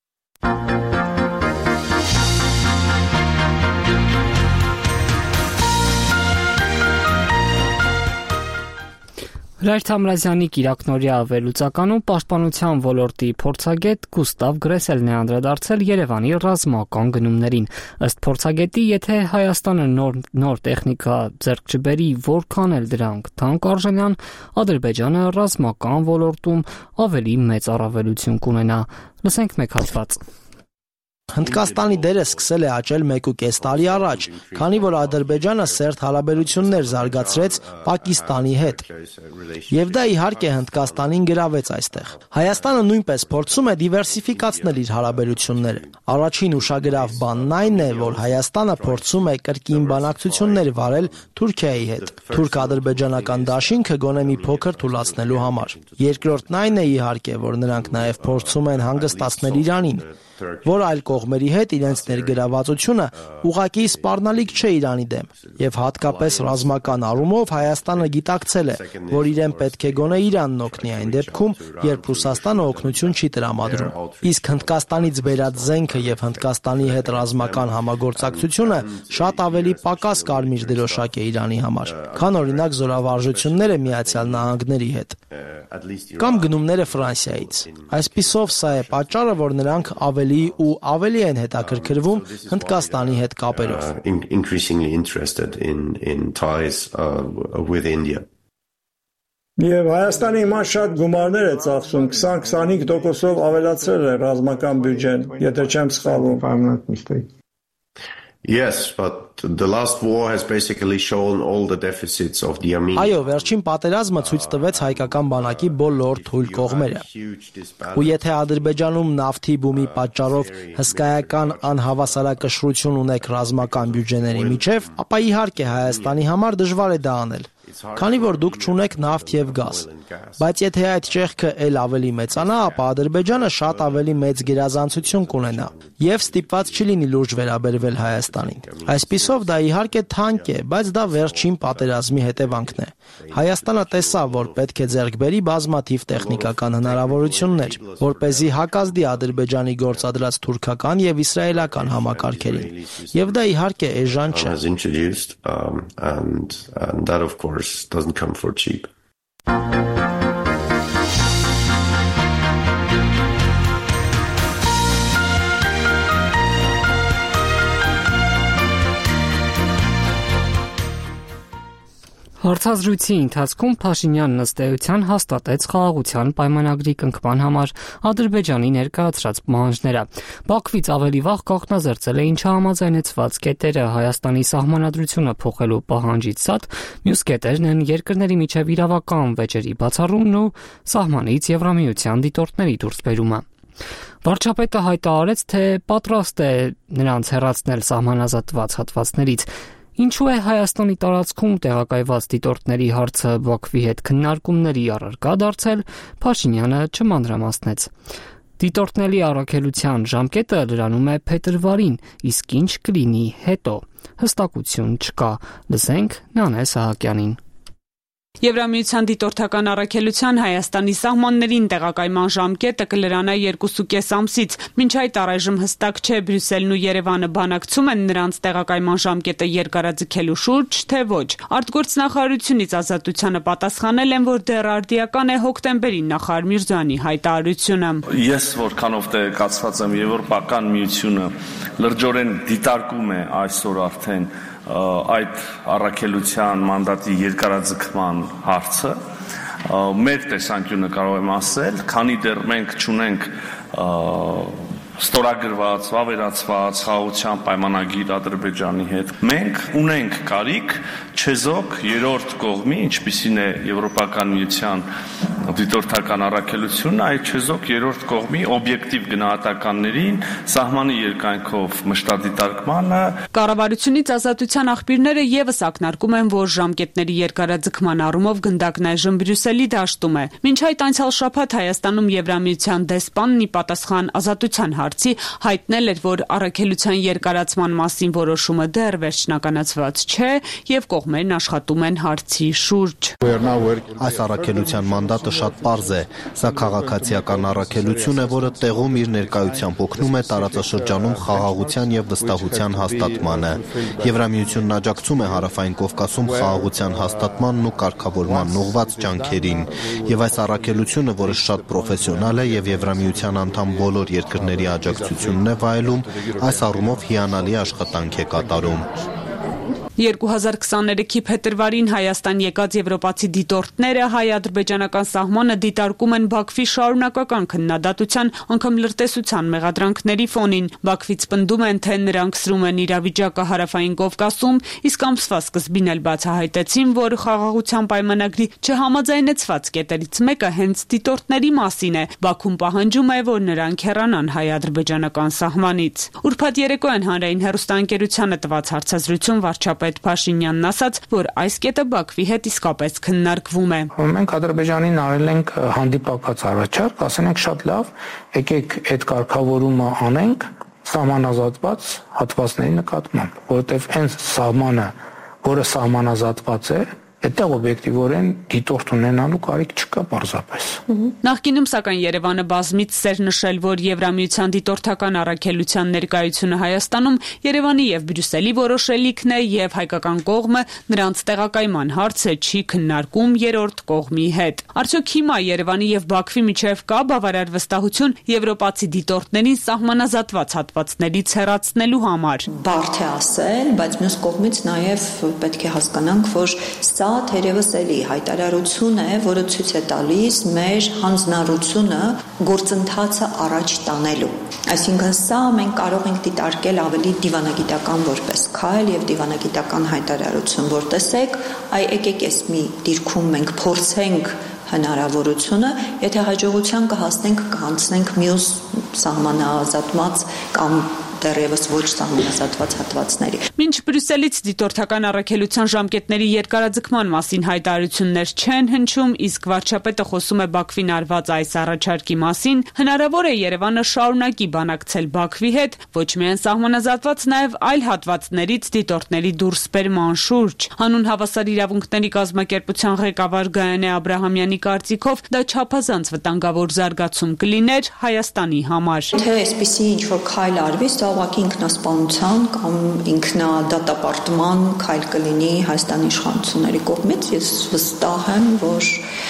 Հրայր Թամրազյանի կիրակնօրյա վերլուծականում պաշտպանության ոլորտի փորձագետ Գուստավ Գրեսելն է անդրադարձել Երևանի ռազմական գնումներին։ Ըստ փորձագետի, եթե Հայաստանը նոր տեխնիկա ձեռք չբերի, որքան էլ դրանք թանկ արժենան, Ադրբեջանը ռազմական ոլորտում ավելի մեծ առավելություն կունենա։ Լսենք մեկ հատված։ Հնդկաստանի դերը սկսել է աճել 1.5 տարի առաջ, քանի որ Ադրբեջանը սերտ հարաբերություններ զարգացրեց Պակիստանի հետ։ Եվ դա իհարկե Հնդկաստանին գրավեց այստեղ։ Հայաստանը նույնպես փորձում է դիվերսիֆիկացնել իր հարաբերությունները։ Առաջին ուշագրավ բանն այն է, որ Հայաստանը փորձում է կրկին բանակցություններ վարել Թուրքիայի հետ, թուրք-ադրբեջանական դաշինքը գոնե մի փոքր թուլացնելու համար։ Երկրորդն այն է իհարկե, որ նրանք նաև փորձում են հանգստացնել Իրանին, որ այլ կողմ կողմերի հետ իրենց ներգրավվածությունը ուղղակի սպառնալիք չէ Իրանի դեմ, եւ հատկապես ռազմական առումով Հայաստանը գիտակցել է, որ իրեն պետք է գոնե Իրանն օգնի այն դեպքում, երբ Ռուսաստանը օգնություն չի տրամադրում։ Իսկ Հնդկաստանից բերած զենքը եւ Հնդկաստանի հետ ռազմական համագործակցությունը շատ ավելի պակաս կարմիր դրոշակ է Իրանի համար, քան օրինակ զորավարժությունները Միացյալ Նահանգների հետ կամ գնումները Ֆրանսիայից։ Այսպիսով սա է պատճառը, որ նրանք ավելի ու ավելի են հետաքրքրվում Հնդկաստանի հետ կապերով։ Եվ Հայաստանի հիմա շատ գումարներ է ծախսում, 20-25%-ով ավելացրել է ռազմական բյուջեն, եթե չեմ սխալվում։ Yes, but the last war has basically shown all the deficits of the Armenian. Այո, վերջին պատերազմը ցույց տվեց հայկական բանակի բոլոր թույլ կողմերը։ Ու եթե Ադրբեջանում նավթի բումի պատճառով հսկայական անհավասարակշռություն ունեք ռազմական բյուջեների միջև, ապա իհարկե Հայաստանի համար դժվար է դա անել, քանի որ դուք չունեք նավթ եւ գազ։ Բայց եթե այդ ճեղքը ել ավելի մեծանա, ապա Ադրբեջանը շատ ավելի մեծ գերազանցություն կունենա եւ ստիպված չի լինի լուրջ վերաբերվել Հայաստանին։ Այսպիսով դա իհարկե թանկ է, բայց դա վերջին պատերազմի հետևանքն է։ Հայաստանը տեսավ, որ պետք է ձեռք բերի բազմաթիվ տեխնիկական հնարավորություններ, որպեսզի հակազդի Ադրբեջանի գործադրած թուրքական եւ իսրայելական համակարգերին։ Եվ դա իհարկե էժան չէ։ And that of course doesn't come for cheap. Հարցազրույցի ընթացքում Փաշինյանն ըստ էության հաստատեց խաղաղության պայմանագրի կնքման համար Ադրբեջանի ներկայացրած պահանջները։ Բաքվից ավելի վաղ կողմնազերծել է ինչը համաձայնեցված կետերը Հայաստանի սահմանադրությունը փոխելու պահանջից ցած, մյուս կետերն են երկրների միջև իրավական վեճերի բացառումն ու սահմանից Եվրամիության դիտորդների դուրսբերումը։ Վարչապետը հայտարարեց, թե պատրաստ է նրանց հեռացնել սահմանազատված հատվածներից։ Ինչու է Հայաստանի տարածքում տեղակայված դիտորդների հարցը Բաքվի հետ քննարկումների առարկա դարձել, Փաշինյանը չմանրամասնեց։ Դիտորդների առաքելության ժամկետը լրանում է փետրվարին, իսկ ինչ կլինի հետո, հստակություն չկա։ Լսենք Նանե Սահակյանին։ Եվրամիության դիտորդական առաքելության Հայաստանի սահմաններին տեղակայման ժամկետը կլրանա 2.5 ամսից, մինչ այդ առայժմ հստակ չէ Բրյուսելն ու Երևանը բանակցում են նրանց տեղակայման ժամկետը երկարաձգելու շուրջ, թե ոչ։ Արտգործնախարարությունից Ազատությանը պատասխանել են, որ դեռ արդիական է հոկտեմբերին նախարար Միրզոյանի հայտարարությունը։ Ես որքանով տեղեկացված եմ, Եվրոպական միությունը լրջորեն դիտարկում է այսօր արդեն այդ առաքելության մանդատի երկարաձգման հարցը։ Մեր տեսանկյունը կարող եմ ասել, քանի դեռ մենք չունենք ստորագրված, վավերացված խաղաղության պայմանագիր Ադրբեջանի հետ, մենք ունենք կարիք չեզոք երրորդ կողմի, ինչպիսին է Եվրոպական միության դիտորդական առաքելությունը, այդ չեզոք երրորդ կողմի օբյեկտիվ գնահատականներին, սահմանի երկայնքով մշտադիտարկմանը։ Կառավարությունից Ազատության աղբյուրները եւս ակնարկում են, որ ժամկետների երկարաձգման առումով գնդակն այժմ Բրյուսելի դաշտում է։ Մինչ այդ անցյալ շաբաթ Հայաստանում Եվրամիության դեսպանն ի պատասխան Ազատության հարցի հայտնել էր, որ առաքելության երկարացման մասին որոշումը դեռ վերջնականացված չէ եւ կողմերն աշխատում են հարցի շուրջ։ Այս առաքելության մանդատը շատ պարզ է, սա քաղաքացիական առաքելություն է, որը տեղում իր ներկայությամբ օգնում է տարածաշրջանում խաղաղության եւ վստահության հաստատմանը։ Եվրամիությունն աջակցում է Հարավային Կովկասում խաղաղության հաստատմանն ու կարգավորման ուղղված ջանքերին, եւ այս առաքելությունը, որը շատ պրոֆեսիոնալ է եւ Եվրամիության անդամ բոլոր երկրների աջակցությունն է վայելում, այս առումով հիանալի աշխատանք է կատարում։ 2023-ի փետրվարին Հայաստան եկած եվրոպացի դիտորդները հայ-ադրբեջանական սահմանը դիտարկում են Բաքվի շարունակական քննադատության, անգամ լրտեսության մեղադրանքների ֆոնին։ Բաքվից պնդում են, թե նրանք սրում են իրավիճակը Հարավային Կովկասում, իսկ ամսվա սկզբին էլ բացահայտեցին, որ խաղաղության պայմանագրի չհամաձայնեցված կետերից մեկը հենց դիտորդների մասին է։ Բաքուն պահանջում է, որ նրանք հեռանան հայ-ադրբեջանական սահմանից։ Ուրբաթ երեկոյան հանրային հեռուստաընկերությանը տված հարցազրույցում վարչապետ Փաշինյանն ասաց, որ այս կետը Բաքվի հետ իսկապես քննարկվում է։ Մենք Ադրբեջանին արել ենք հանդիպակաց առաջարկ, ասենք շատ լավ, եկեք այդ կարգավորումը անենք, սահմանազատված հատվածների նկատմամբ, որովհետև այն սահմանը, որը սահմանազատված է, այդտեղ օբյեկտիվորեն դիտորդ ունենալու կարիք չկա պարզապես։ Նախկինում սակայն Երևանը բազմից էր նշել, որ Եվրամիության դիտորդական առաքելության ներկայությունը Հայաստանում Երևանի եւ Բրյուսելի որոշելիքն է եւ հայկական կողմը նրանց տեղակայման հարցը չի քննարկում երրորդ կողմի հետ։ Արդյոք հիմա Երևանի եւ Բաքվի միջեւ կա բավարար վստահություն եվրոպացի դիտորդներին սահմանազատված հատվածներից հեռացնելու համար։ Բարդ է ասել, բայց մյուս կողմից նաեւ պետք է հասկանանք, որ սա թերևս էլի հայտարարություն է, որը ցույց է տալիս մեր հանձնառությունը գործընթացը առաջ տանելու։ Այսինքն սա մենք կարող ենք դիտարկել ավելի դիվանագիտական որպես քայլ եւ դիվանագիտական հայտարարություն, որ տեսեք, եկեք էս մի դիրքում մենք փորձենք հնարավորությունը, եթե հաջողության կհասնենք, կհանձնենք մյուս սահմանազատված կամ դեռևս ոչ սահմանազատված հատվածների։ Մինչ Բրյուսելից դիտորդական առաքելության ժամկետների երկարաձգման մասին հայտարարություններ չեն հնչում, իսկ վարչապետը խոսում է Բաքվին արված այս առաջարկի մասին, հնարավոր է Երևանը շարունակի բանակցել Բաքվի հետ, ոչ միայն սահմանազատված, նաև այլ հատվածներից դիտորդների դուրսբերման շուրջ։ Հանուն հավասար իրավունքների կազմակերպության ղեկավար Գայանե Աբրահամյանի կարծիքով դա չափազանց վտանգավոր զարգացում կլիներ Հայաստանի համար։ Թե այսպիսի ինչ-որ քայլ արվի, ուղղակի ինքնասպանության կամ ինքնադատապարտման քայլ կլինի Հայաստանի իշխանությունների կողմից։ Ես վստահ եմ, որ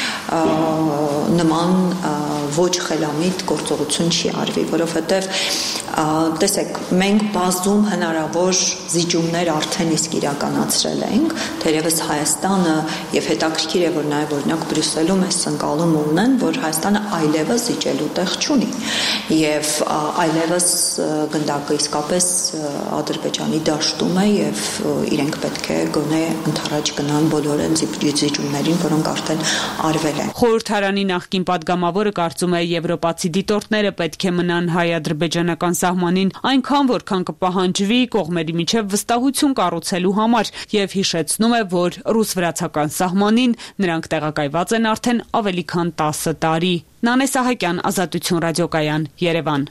նման ոչ խելամիտ գործողություն չի արվի, որովհետև տեսեք, մենք բազում հնարավոր զիջումներ արդեն իսկ իրականացրել ենք, թերևս Հայաստանը եւ հետաքրքիր է, որ նաեւ օրինակ Բրյուսելում այս ընկալում ունեն, որ Հայաստանը այլևս զիջելու տեղ չունի եւ այլևս գնդակը իսկապես Ադրբեջանի դաշտում է եւ իրենք պետք է գոնե ընդառաջ գնան բոլոր այն զիջումներին, որոնք արդեն արվել են։ Խորհրդարանի նախկին падգամավորը կարծում է եվրոպացի դիտորդները պետք է մնան հայ-ադրբեջանական սահմանին այնքան, որքան կպահանջվի կողմերի միջև վստահություն կառուցելու համար եւ հիշեցնում է, որ ռուս-վրացական սահմանին նրանք տեղակայված են արդեն ավելի քան 10 տարի։ Նանե Սահակյան, Ազատություն ռադիոկայան, Երևան։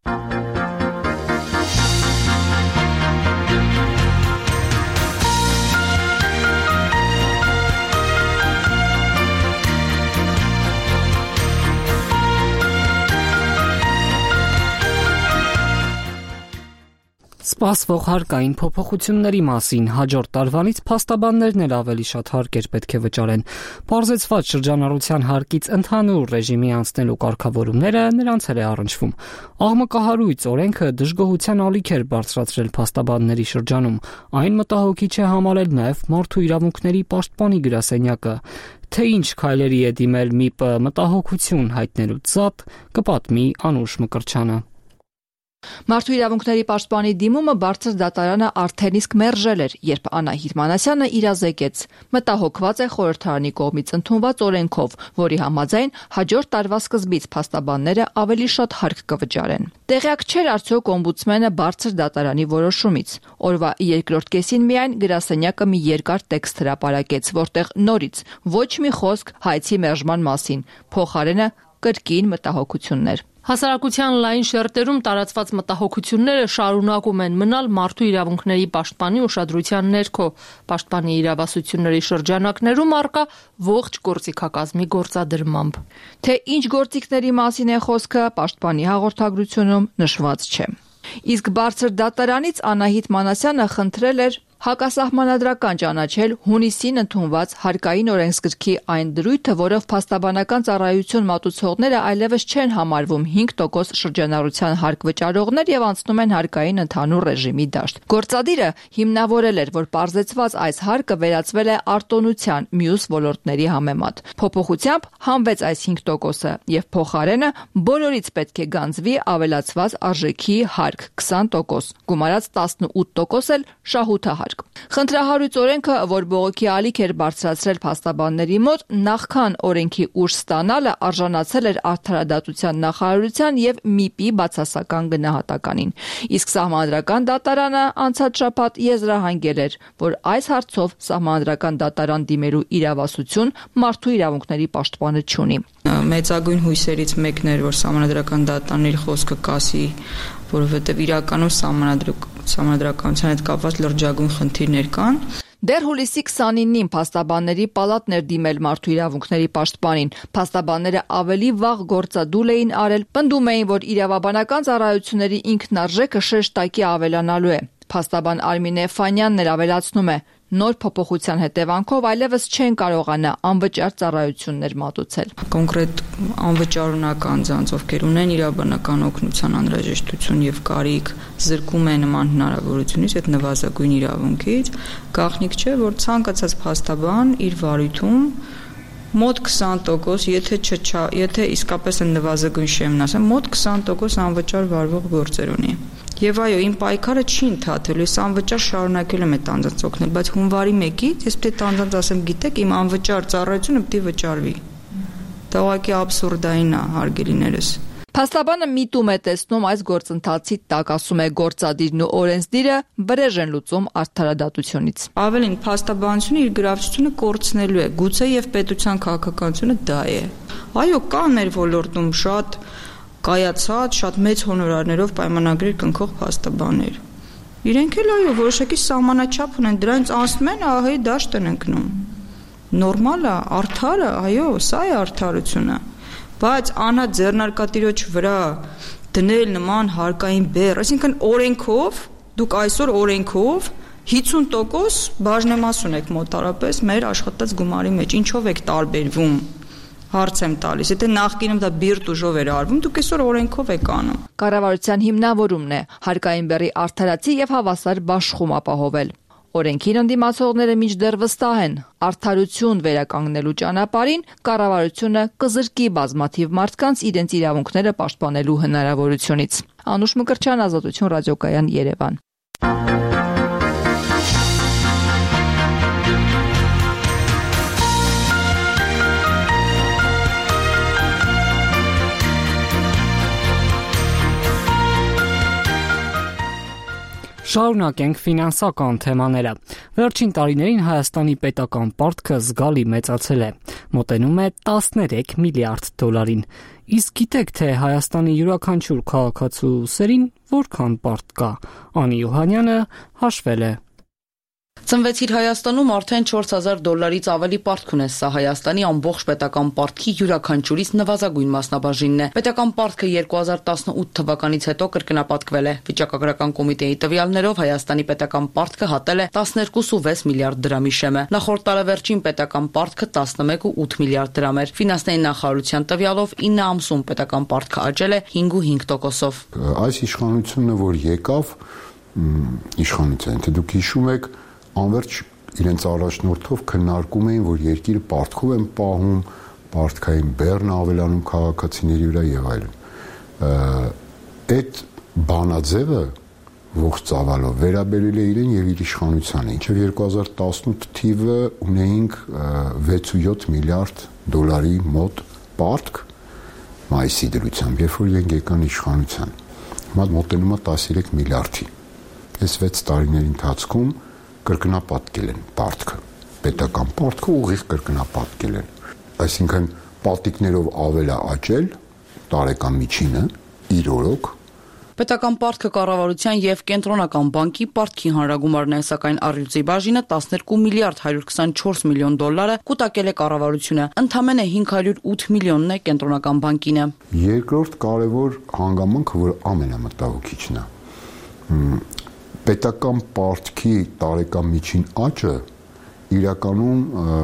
Սպասվող հարկային փոփոխությունների մասին հաջորդ տարվանից փաստաբաններն էլ ավելի շատ հարկեր պետք է վճարեն։ Պարզեցված շրջանառության հարկից ընդհանուր ռեժիմի անցնելու կարգավորումները նրանցել է առնչվում։ Աղմկահարույց օրենքը դժգոհության ալիք էր բարձրացրել փաստաբանների շրջանում։ Այն մտահոգիչ է համարել նաև մարդու իրավունքների պաշտպանի գրասենյակը։ Թե ինչ քայլերի է դիմել ՄԻՊ-ը մտահոգություն հայտնելուց զատ, կպատմի Անուշ Մկրտչյանը։ Մարդու իրավունքների պաշտպանի դիմումը բարձր դատարանը արդեն իսկ մերժել էր, երբ Անահիտ Մանասյանը իրազեկեց։ Մտահոգված է խորհրդարանի կողմից ընդունված օրենքով, որի համաձայն հաջորդ տարվա սկզբից փաստաբանները ավելի շատ հարկ կվճարեն։ Տեղյակ չէր արդյոք օմբուդսմենը բարձր դատարանի որոշումից։ Օրվա երկրորդ կեսին միայն գրասենյակը մի երկար տեքստ հրապարակեց, որտեղ նորից ոչ մի խոսք հայցի մերժման մասին, փոխարենը կրկին մտահոգություններ։ Հասարակության լայն շերտերում տարածված մտահոգությունները շարունակում են մնալ մարդու իրավունքների պաշտպանի ուշադրության ներքո, պաշտպանի իրավասությունների շրջանակներում առկա ողջ գործիքակազմի գործադրմամբ։ Թե ինչ գործիքների մասին է խոսքը, պաշտպանի հաղորդագրությունում նշված չէ։ Իսկ բարձր դատարանից Անահիտ Մանասյանը խնդրել էր հակասահմանադրական ճանաչել հունիսին ընդունված հարկային օրենսգրքի այն դրույթը, որով փաստաբանական ծառայություն մատուցողները այլևս չեն համարվում 5% շրջանառության հարկ վճարողներ եւ անցնում են հարկային ընդհանուր ռեժիմի դաշտ։ Գործադիրը հիմնավորել էր, որ պարզեցված այս հարկը վերածվել է արտոնության մյուս ոլորտների համեմատ։ Փոփոխությամբ հանվեց այս 5%-ը եւ փոխարենը բոլորից պետք է գանձվի ավելացված արժեքի հարկ 20%, գումարած 18% էլ շահութահարկ։ օրինակ։ Խնդրահարույց օրենքը, որ բողոքի ալիք էր բարձրացրել փաստաբանների մոտ, նախքան օրենքի ուժ ստանալը արժանացել էր Արդարադատության նախարարության եւ ՄԻՊ-ի բացասական գնահատականին։ Իսկ Սահմանադրական դատարանը անցած շաբաթ եզրահանգել էր, որ այս հարցով Սահմանադրական դատարան դիմելու իրավասություն մարդու իրավունքների պաշտպանը չունի։ Մեծագույն հույսերից մեկն էր, որ Սահմանադրական դատարանն իր խոսքը կասի, որովհետև իրականում Սահմանադրականության հետ կապված լրջագույն խնդիրներ կան։ Դեռ հուլիսի 29-ին փաստաբանների պալատն էր դիմել մարդու իրավունքների պաշտպանին։ Փաստաբանները ավելի վաղ գործադուլ էին արել, պնդում էին, որ իրավաբանական ծառայությունների ինքնարժեքը շեշտակի ավելանալու է։ Փաստաբան Արմինե Ֆանյանն էլ ավելացնում է. նոր փոփոխության հետևանքով այլևս չեն կարողանա անվճար ծառայություններ մատուցել։ Կոնկրետ անվճարունակ անձանց, ովքեր ունեն իրավաբանական օգնության անհրաժեշտություն եւ կարիք, զրկում է նման հնարավորությունից, այդ նվազագույն իրավունքից, գաղտնիք չէ, որ ցանկացած փաստաբան իր վարույթում մոտ 20%, եթե իսկապես են նվազագույն շեմն ասեմ, մոտ 20% անվճար վարվող գործեր ունի։ Եվ այո, իմ պայքարը չի ընթացելու, ես անվճար շարունակել եմ այդ անձանց օգնել, բայց հունվարի 1-ից ես պետք է անձանց ասեմ, գիտեք, իմ անվճար ծառայությունը պետք է վճարվի։ Դա ուղղակի աբսուրդային է, հարգելիներս։ Փաստաբանը միտում է տեսնում այս գործընթացի տակ, ասում է գործադիրն ու օրենսդիրը վրեժ են լուծում արդարադատությունից։ Ավելին, փաստաբանությունը իր գրավչությունը կորցնելու է, գուցե եւ պետության քաղաքականությունը դա է։ Այո, կան մեր ոլորտում շատ կայացած, շատ մեծ հոնորարներով պայմանագրեր կնքող փաստաբաններ։ Իրենք էլ այո, որոշակի սահմանաչափ ունեն, դրանից անցնում են ահայի դաշտ են ընկնում։ Նորմալ է, արդար է, այո, սա է արդարությունը։ Բայց անհա ձեռնարկատիրոջ վրա դնել նման հարկային բեռ, այսինքն օրենքով, դուք այսօր օրենքով 50% բաժնեմաս ունեք մոտարապես մեր աշխատած գումարի մեջ, ինչով եք տարբերվում։ Հարց եմ տալիս, եթե նախկինում դա բիրտ ուժով էր արվում, դուք այսօր օրենքով եք անում։ Կառավարության հիմնավորումն է հարկային բեռի արդարացի եւ հավասար բաշխում ապահովել։ Օրենքին ընդդիմացողները մինչդեռ վստահ են, արդարություն վերականգնելու ճանապարհին կառավարությունը կզրկի բազմաթիվ մարդկանց իրենց իրավունքները պաշտպանելու հնարավորությունից։ Անուշ Մկրտչյան, Ազատություն ռադիոկայան, Երևան։ Շարունակենք ֆինանսական թեմաները։ Վերջին տարիներին Հայաստանի պետական պարտքը զգալի մեծացել է, մոտենում է 13 միլիարդ դոլարին։ Իսկ գիտեք, թե Հայաստանի յուրաքանչյուր քաղաքացու սերին որքան պարտ կա։ Անի Յուհանյանը հաշվել է։ Ծնվեցիր Հայաստանում, արդեն $4000 ավելի պարտք ունես, սա Հայաստանի ամբողջ պետական պարտքի յուրաքանչյուրից նվազագույն մասնաբաժինն է։ Պետական պարտքը 2018 թվականից հետո կրկնապատկվել է։ Վիճակագրական կոմիտեի տվյալներով Հայաստանի պետական պարտքը հատել է 12.6 միլիարդ դրամի շեմը։ Նախորդ տարեվերջին պետական պարտքը 11.8 միլիարդ դրամ էր։ Ֆինանսների նախարարության տվյալով 9 ամսում պետական պարտքը աճել է 5.5%-ով։ Այս իշխանությունը, որ եկավ, իշխանության, թե դուք հիշում եք, անverջ իրենց առաջնորդով քննարկում էին, որ երկիրը պարտքով են պահում, պարտքային բեռն ավելանում քաղաքացիների վրա եւ այլն։ Այդ բանաձևը ողջ ծավալով վերաբերել է իրեն եւ իր իշխանությանը, ինչեւ 2018 թիվը ունեինք 6.7 միլիարդ դոլարի մոտ պարտք մայիսի դրությամբ, երբ որ իրենք եկան իշխանության։ Հիմա մոտենում է 13 միլիարդի։ Այս 6 տարիների ընթացքում կրկնապատկել են պարտքը, պետական պարտքը ուղիղ կրկնապատկել են, այսինքն պատիկներով ավել է աճել տարեկան միջինը իր օրոք։ Պետական պարտքը կառավարության եւ կենտրոնական բանկի պարտքի հանրագումարն է, սակայն առյուծի բաժինը 12 միլիարդ 124 միլիոն դոլարը կուտակել է կառավարությունը, ընդամենը 508 միլիոնն է կենտրոնական բանկինը։ Երկրորդ կարևոր հանգամանքը, որ ամենամտահոգիչն է, պետական պարտքի տարեկան միջին աճը իրականում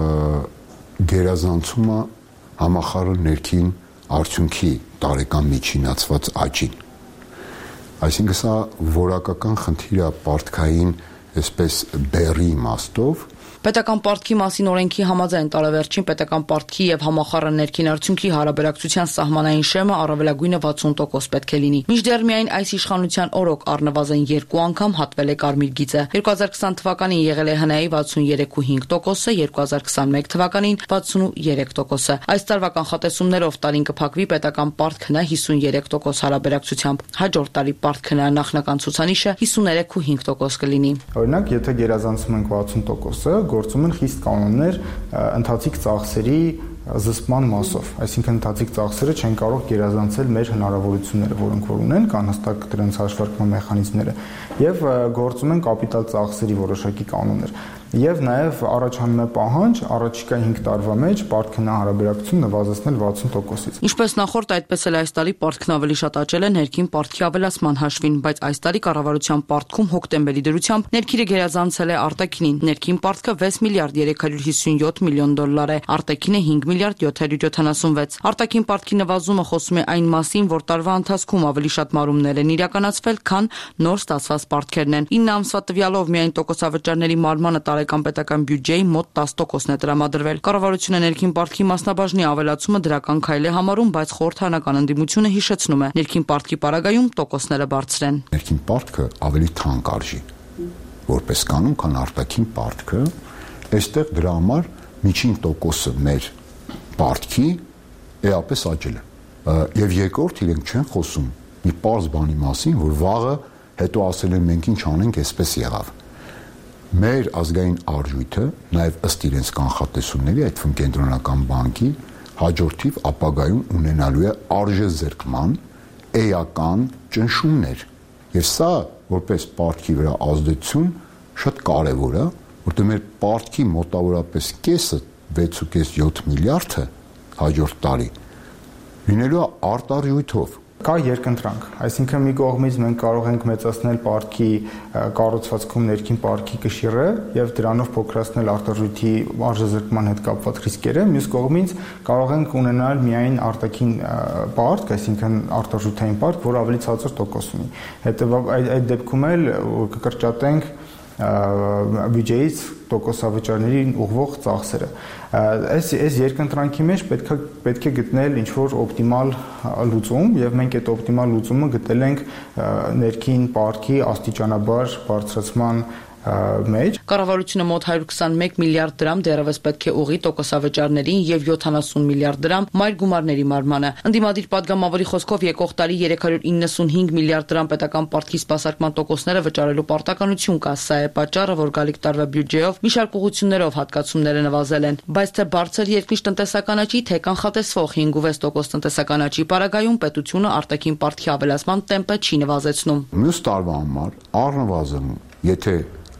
գերազանցում է համախառն ներքին արդյունքի տարեկան միջինացված աճին։ Այսինքն սա որակական խնդիր է պարտքային այսպես բեռի իմաստով, Պետական պարտքի մասին օրենքի համաձայն տարեվերջին պետական պարտքի եւ համախառն ներքին արդյունքի հարաբերակցության սահմանային շեմը առավելագույնը 60% պետք է լինի։ Մինչդեռ միայն այս իշխանության օրոք առնվազն 2 անգամ հատվել է կարմիր գիծը։ 2020 թվականին եղել է ՀՆԱ-ի 63.5%-ը, 2021 թվականին 63%-ը։ Այս տարվա կանխատեսումներով տարին կփակվի պետական պարտքնա 53% հարաբերակցությամբ։ Հաջորդ տարի պարտքնա նախնական ցուցանիշը 53.5% կլինի։ Օրինակ, եթե գերազանցում ենք 60%-ը, գործում են խիստ կանոններ ընթացիկ ծախսերի զսպման մասով, այսինքն ընթացիկ ծախսերը չեն կարող գերազանցել մեր հնարավորությունները, որոնք որ ունեն, կան հստակ դրանց հաշվարկման մեխանիզմները, եւ գործում են կապիտալ ծախսերի որոշակի կանոններ։ Եվ նաև առաջանում է պահանջ առաջիկա 5 տարվա մեջ պարտքնա հարաբերակցություն նվազեցնել 60%-ից։ Ինչպես նախորդ, այդպես էլ այս տարի պարտքն ավելի շատ աճել է ներքին պարտքի ավելացման հաշվին, բայց այս տարի կառավարության պարտքում հոկտեմբերի դրությամբ ներքինը գերազանցել է արտաքինին։ Ներքին պարտքը 6 միլիարդ 357 միլիոն դոլար է, արտաքինը 5 միլիարդ 776։ Արտաքին պարտքի նվազումը խոսում է այն մասին, որ տարվա ընթացքում ավելի շատ մարումներ են իրականացվել, քան նոր ստացված պարտքերն են։ 9 ամսվա տվյալով միայն տոկոսավճարների մարմանը տարեկան պետական բյուջեի մոտ 10%-ն է տրամադրվել։ Կառավարությունը ներքին պարտքի մասնաբաժնի ավելացումը դրական քայլ է համարում, բայց խորհրդանական ընդդիմությունը հիշեցնում է, ներքին պարտքի պարագայում տոկոսները բարձր են։ Ներքին պարտքը ավելի թանկ արժի, որպես կանոն, քան արտաքին պարտքը, այստեղ դրա համար միջին տոկոսը մեր պարտքի էապես աճել է։ Եվ երկրորդ իրենք չեն խոսում մի պարզ բանի մասին, որ վաղը հետո ասել են մենք ինչ անենք, այսպես եղավ։ Մեր ազգային արժույթը նաև ըստ իրենց կանխատեսումների, այդ թվում կենտրոնական բանկի, հաջորդիվ ապագայում ունենալու է արժեզրկման էական ճնշումներ։ Եվ սա որպես պարտքի վրա ազդեցություն շատ կարևոր է, որտեղ մեր պարտքի մոտավորապես կեսը 6.7 միլիարդը հաջորդ տարի լինելու է արտարժույթով։ Կա երկընտրանք, այսինքն մի կողմից մենք կարող ենք մեծացնել պարտքի կառուցվածքում ներքին պարտքի կշիռը եւ դրանով փոքրացնել արտարժույթի արժեզրկման հետ կապված ռիսկերը, մյուս կողմից կարող ենք ունենալ միայն արտաքին պարտք, այսինքն արտարժութային պարտք, որ ավելի ցածր տոկոս ունի։ Հետեւաբար այդ դեպքում էլ կկրճատենք բյուջեից տոկոսավճարներին ուղղվող ծախսերը։ Այս երկընտրանքի մեջ պետք է գտնել ինչ-որ օպտիմալ լուծում, եւ մենք այդ օպտիմալ լուծումը գտել ենք ներքին պարտքի աստիճանաբար բարձրացման մեջ։ Կառավարությունը մոտ 121 միլիարդ դրամ դեռևս պետք է ուղղի տոկոսավճարներին եւ 70 միլիարդ դրամ մայր գումարների մարմանը։ Ընդդիմադիր падգամավորի խոսքով եկող տարի 395 միլիարդ դրամ պետական պարտքի սպասարկման տոկոսները վճարելու պարտականություն կա։ Սա է պատճառը, որ գալիք տարվա բյուջեով մի շարք ուղղություններով հատկացումները նվազել են, բայց թե բարձր երկնիշ տնտեսական աճի, թե կանխատեսվող 5.6% տնտեսական աճի պարագայում պետությունը արտաքին պարտքի ավելացման տեմպը չի նվազեցնում։ Մյուս տարվա համար առնվազն, եթե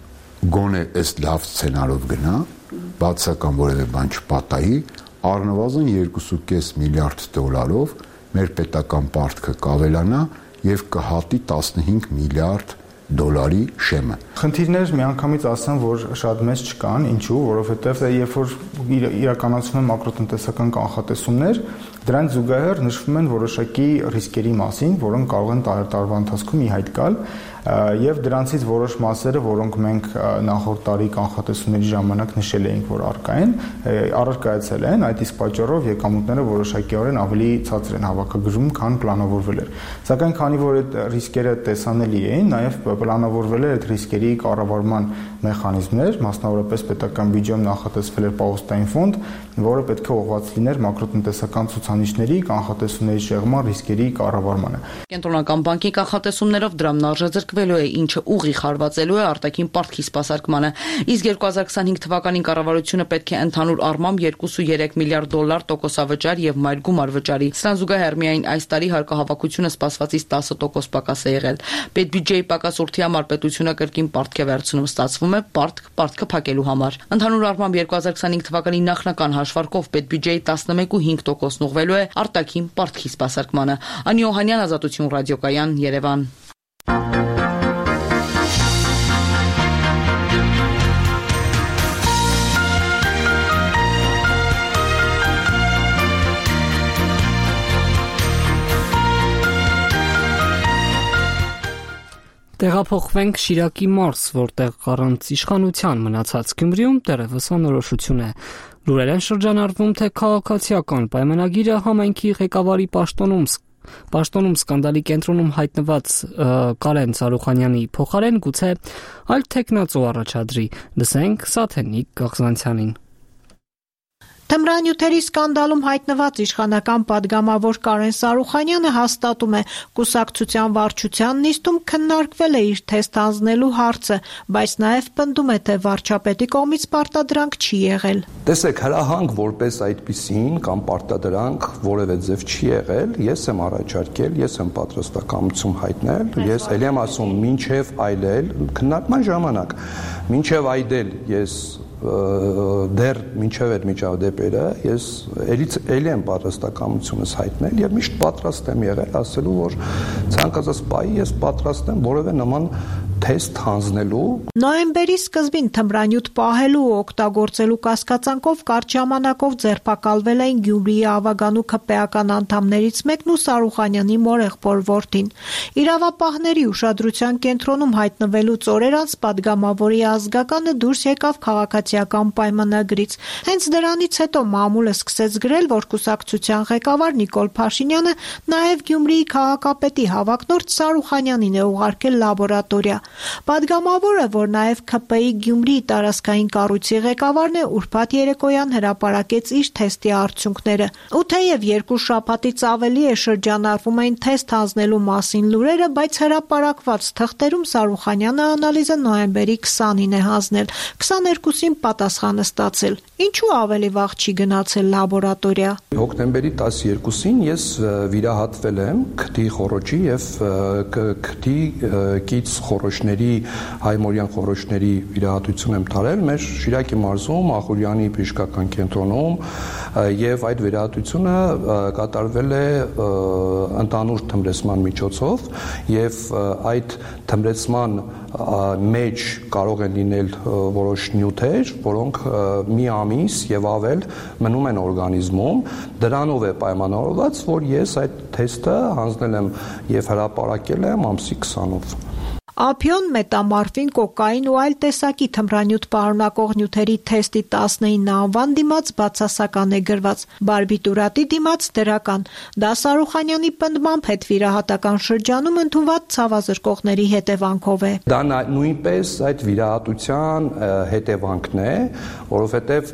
գոնե այս լավ սցենարով գնա, բացական որևէ բան չպատահի, առնվազն 2.5 միլիարդ դոլարով մեր պետական պարտքը կավելանա եւ կհատի 15 միլիարդ դոլարի շեմը։ Խնդիրներ միանգամից ասեմ, որ շատ մեծ չկան, ինչու, որովհետև երբ որ իրականացվում են մակրոտնտեսական կանխատեսումներ, դրանց զուգահեռ նշվում են որոշակի ռիսկերի մասին, որոնք կարող են տարվա ընթացքում ի հայտ գալ, եւ դրանցից որոշ մասերը, որոնք մենք նախորդ տարի կանխատեսումների ժամանակ նշել էինք, որ առկա են, առարկայացել են, այդ իսկ պատճառով եկամուտները որոշակիորեն ավելի ցածր են հավաքագրում, քան պլանավորվել էր։ Սակայն քանի որ այդ ռիսկերը տեսանելի էին, նաեւ պլանավորվել էր այդ ռիսկերի կառավարման մեխանիզմներ, մասնավորապես պետական բյուջեում նախատեսվել էր պահոստային ֆոնդ, որը պետք է ուղղված լիներ մակրոտնտեսական ցուցանիշների, կանխատեսումների շեղման ռիսկերի կառավարմանը։ Կենտրոնական բանկի կանխատեսումներով դրամն արժեզրկվելու է, ինչը ուղիղ հարվածելու է արտաքին պարտքի սպասարկմանը։ Իսկ 2025 թվականին կառավարությունը պետք է ընդհանուր առմամբ 2.3 միլիարդ դոլար տոկոսավճար եւ մայր գումար վճարի։ Սրան զուգահեռ միայն այս տարի հարկահավաքությունը սպասվածից 10% պակաս է եղել։ Պետբյուջեի պակասուրդի համար պետությունը կրկին պարտք է վերցնում, ստացվում է պարտքը փակելու համար։ Ընդհանուր առմամբ 2025 թվականի նախնական հաշվարկով պետբյուջեի 11.5%-ն ուղղվելու է արտաքին պարտքի սպասարկմանը։ Անի Օհանյան, Ազատություն ռադիոկայան, Երևան։ Տեղափոխվենք Շիրակի մարզ, որտեղ առանց իշխանության մնացած Գյումրիում դեռևս անորոշություն է։ Լուրեր են շրջանառվում, թե քաղաքացիական պայմանագիրը համայնքի ղեկավարի պաշտոնում սկանդալի կենտրոնում հայտնված Կարեն Սարուխանյանի փոխարեն գուցե այլ տեխնացու առաջադրի։ Լսենք Սաթենիկ Գաղզանցյանին։ Թմրանյութերի սկանդալում հայտնված իշխանական падգամավոր Կարեն Սարուխանյանը հաստատում է, կուսակցության վարչության նիստում քննարկվել է իր թեստ հանձնելու հարցը, բայց նաև պնդում է, թե վարչապետի կողմից պարտադրանք չի եղել։ Տեսեք, հրահանգ որպես այդպիսին կամ պարտադրանք որևէ ձև չի եղել, ես եմ առաջարկել, ես եմ պատրաստակամություն հայտնել, ես ելի եմ ասում, մինչև այլել, քննարկման ժամանակ, մինչև այդել ես դեռ մինչև այդ միջադեպերը ես ելի եմ պատրաստակամությունս հայտնել եւ միշտ պատրաստ եմ եղել ասելու, որ ցանկացած պահի ես պատրաստ եմ որևէ նման թեստ հանձնելու։ Նոյեմբերի սկզբին թմրանյութ պահելու ու օգտագործելու կասկածանքով կարճ ժամանակով ձերբակալվել էին Գյումրիի Ավագանու ՔՊ-ական անդամներից մեկն ու Սարուխանյանի մորեղբոր որդին։ Իրավապահների ուշադրության կենտրոնում հայտնվելուց օրեր անց падգամավորի ազգականը դուրս եկավ քաղաքացիական պայմանագրից։ Հենց դրանից հետո մամուլը սկսեց գրել, որ կուսակցության ղեկավար Նիկոլ Փաշինյանը նաև Գյումրիի քաղաքապետի հավակնորդ Սարուխանյանին է ուղարկել լաբորատորիա։ Падգամավորը, որ նաև ՔՊ-ի Գյումրիի տարածքային կառույցի ղեկավարն է, ուրբաթ երեկոյան հրապարակեց իր թեստի արդյունքները։ Ու թեև 2 շաբաթից ավելի է շրջանառվում այն թեստ հանձնելու մասին լուրերը, բայց հրապարակված թղթերում Սարուխանյանը անալիզը նոյեմբերի 20-ին է հանձնել, 22-ին պատասխանը ստացել։ Ինչու ավելի վաղ չի գնացել լաբորատորիա։ Հոկտեմբերի 12-ին ես վիրահատվել եմ քթի խոռոչի եւ քթի կից խոռոչների հայմորյան խոռոչների վիրահատություն եմ տարել մեր Շիրակի մարզում Ախուրյանի բժշկական կենտրոնում եւ այդ վիրահատությունը կատարվել է ընդհանուր թմրեցման միջոցով եւ այդ թմրեցման մեջ կարող են լինել որոշ նյութեր, որոնք մի ամիս եւ ավել մնում են օրգանիզմում, դրանով է պայմանավորված, որ ես այդ թեստը հանձնել եմ եւ հրապարակել եմ ամսի 20-ով։ Ափիոն, մետամորֆին, կոկային ու այլ տեսակի թմրանյութ պարունակող նյութերի թեստի 19 անվան դիմաց բացասական է գրված, բարբիտուրատի դիմաց դրական։ Դա Սարուխանյանի պնդմամբ հետվիրահատական շրջանում ընդունված ցավազրկողների հետևանքով է։ Դա նույնպես այդ վիրահատության հետևանքն է, որովհետև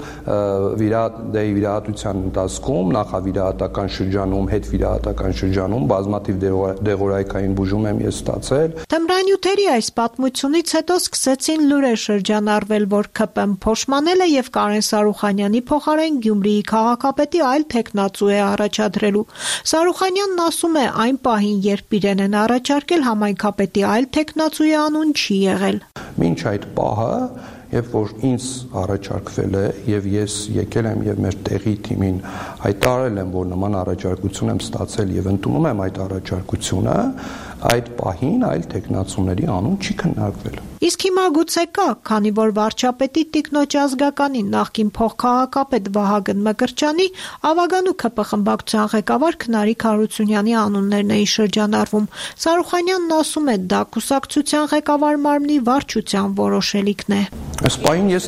վիրահատության ընթացքում նախավիրահատական շրջանում, հետվիրահատական շրջանում բազմաթիվ դեղորայքային բուժում եմ ես ստացել։ Թմրանյութ այս պատմությունից հետո սկսեցին լուրեր շրջանառվել, որ ՔՊ-ն փոշմանել է եւ Կարեն Սարուխանյանի փոխարեն Գյումրիի քաղաքապետի այլ տեխնացու է առաջադրելու։ Սարուխանյանն ասում է, այն պահին, երբ իրեն են առաջարկել, համայնքապետի այլ տեխնացուի անուն չի եղել։ Մինչ այդ պահը Երբ որ ինձ առաջարկվել է եւ ես եկել եմ եւ մեր տեղի թիմին հայտարարել եմ, որ նման առաջարկություն եմ ստացել եւ ընդունում եմ այդ առաջարկությունը, այդ պահին այլ տեխնացուների անուն չի քննարկվել։ Իսկ հիմա գուցե կա, քանի որ վարչապետի տիկնոջ ազգականի նախկին փոխքաղաքապետ Վահագն Մկրտչյանի Ավագանու ՔՊ խմբակցության ղեկավար Քնարիկ Հարությունյանի անուններն էին շրջանառվում։ Սարուխանյանն ասում է, դա կուսակցության ղեկավար մարմնի վարչության որոշելիքն է։ Սպային ես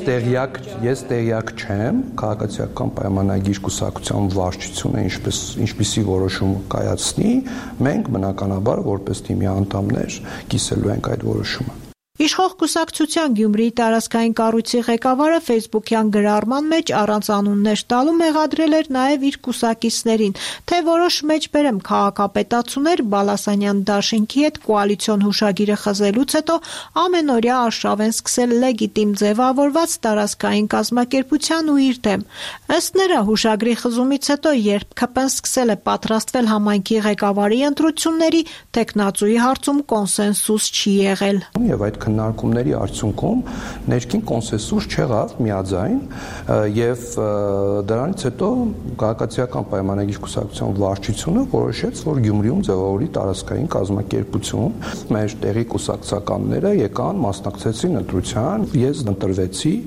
տեղյակ չեմ, քաղաքացիական պայմանագիր կուսակցության վարչությունը ինչպիսի որոշում կայացնի, մենք բնականաբար որպես թիմի անդամներ կիսելու ենք այդ որոշումը։ Իշխող կուսակցության Գյումրիի տարածքային կառույցի ղեկավարը ֆեյսբուքյան գրառման մեջ առանց անուններ տալու մեղադրել էր նաև իր կուսակիցներին, թե որոշ մեջբերեմ քաղաքապետացուներ Բալասանյան դաշինքի հետ կոալիցիոն հուշագիրը խզելուց հետո ամենօրյա արշավ են սկսել լեգիտիմ ձևավորված տարածքային կազմակերպության ու իր դեմ։ Ըստ նրա հուշագրի խզումից հետո, երբ ՔՊ-ն սկսել է պատրաստվել համայնքի ղեկավարի ընտրությունների, տեխնացուի հարցում կոնսենսուս չի եղել։ Եվ այդ քննարկումների արդյունքում ներքին կոնսենսուս չեղավ միաձայն եւ դրանից հետո քաղաքացիական պայմանագիր կուսակցության վարչությունը որոշեց, որ Գյումրիում ձևավորի տարածքային կազմակերպություն։ Մեր տեղի կուսակցականները եկան, մասնակցեցին ընտրության, ես ընտրվեցի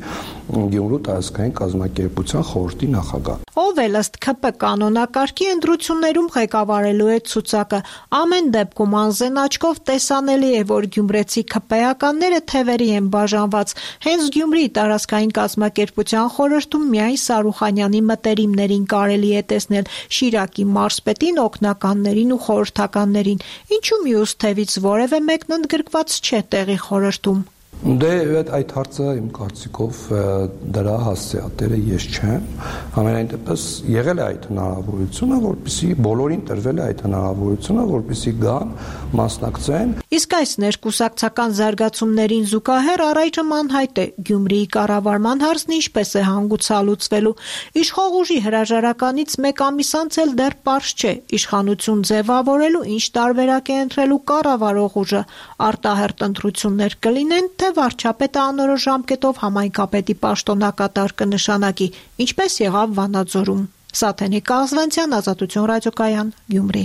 Գյումրու տարածքային կազմակերպության խորհրդի նախագահ։ Ով էլ ըստ ՔՊ կանոնակարգի ընտրություններում ղեկավարելու է ցուցակը։ Ամեն դեպքում անզեն աչքով տեսանելի է, որ գյումրեցի ՔՊ-ականները թևերի են բաժանված։ Հենց Գյումրիի տարածքային կազմակերպության խորհրդում միայն Սարուխանյանի մտերիմներին կարելի է տեսնել, Շիրակի մարզպետին, օգնականներին ու խորհրդականներին։ Ինչու մյուս թևից որևէ մեկն ընդգրկված չէ տեղի խորհրդում։ Դե այդ հարցը իմ կարծիքով դրա հասցեատերը ես չեմ, ամենայն դեպս եղել է այդ հնարավորությունը, որպեսզի բոլորին տրվել է այդ հնարավորությունը, որպեսզի գան, մասնակցեն։ Իսկ այս ներկուսակցական զարգացումներին զուգահեռ առայժմ անհայտ է Գյումրիի կառավարման հարցն ինչպես է հանգուցալուծվելու։ Իշխող ուժի հրաժարականից մեկ ամիս անց էլ դեռ պարզ չէ իշխանություն ձևավորելու ինչ տարբերակ է ընտրելու կառավարող ուժը։ Արտահերթ ընտրություններ կլինեն, թե վարչապետը անորոշ ժամկետով համայնքապետի պաշտոնակատար կնշանակի, ինչպես եղավ Վանաձորում։ Սաթենիկ Աղզվանցյան, Ազատություն ռադիոկայան, Գյումրի։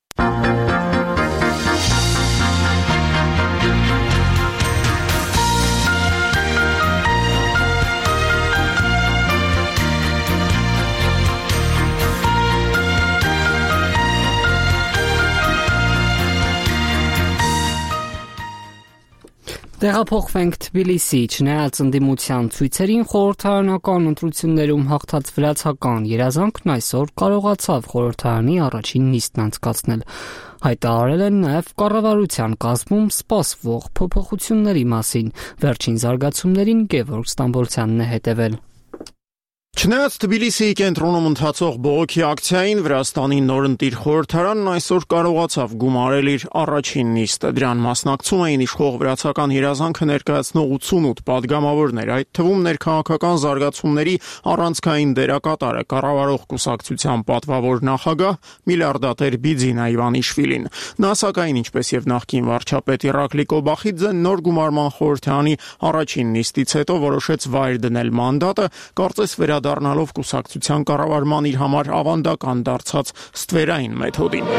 Տեղափոխվենք Թբիլիսի, չնայած ընդդիմության ցույցերին խորհրդարանական ընտրություններում հաղթած վրացական երազանքն այսօր կարողացավ խորհրդարանի առաջին նիստն անցկացնել։ Հայտարարել են նաև կառավարության կազմում սպասվող փոփոխությունների մասին։ Վերջին զարգացումներին Գևորգ Ստամբոլցյանն է հետևել։ Չնայած Թբիլիսիի կենտրոնում ընթացող բողոքի ակցիային Վրաստանի նորընտիր խորհրդարանն այսօր կարողացավ գումարել իր առաջին նիստը։ Դրան մասնակցում էին իշխող վրացական երազանքը ներկայացնող 88 падգամավորներ, այդ թվում ներքաղաքական զարգացումների առանցքային դերակատարը կառավարող կուսակցության պատվավոր նախագահ միլիարդատեր Բիձինա Իվանիշվիլին։ Նա սակայն ինչպես եւ նախկին վարչապետ Իրակլի Կոբախիձեն նոր գումարման խորհրդարանի առաջին նիստից հետո որոշեց վայր դնել մանդատը, կարծես դառնալով կուսակցության կառավարման իր համար ավանդական դարձած ստվերային մեթոդին։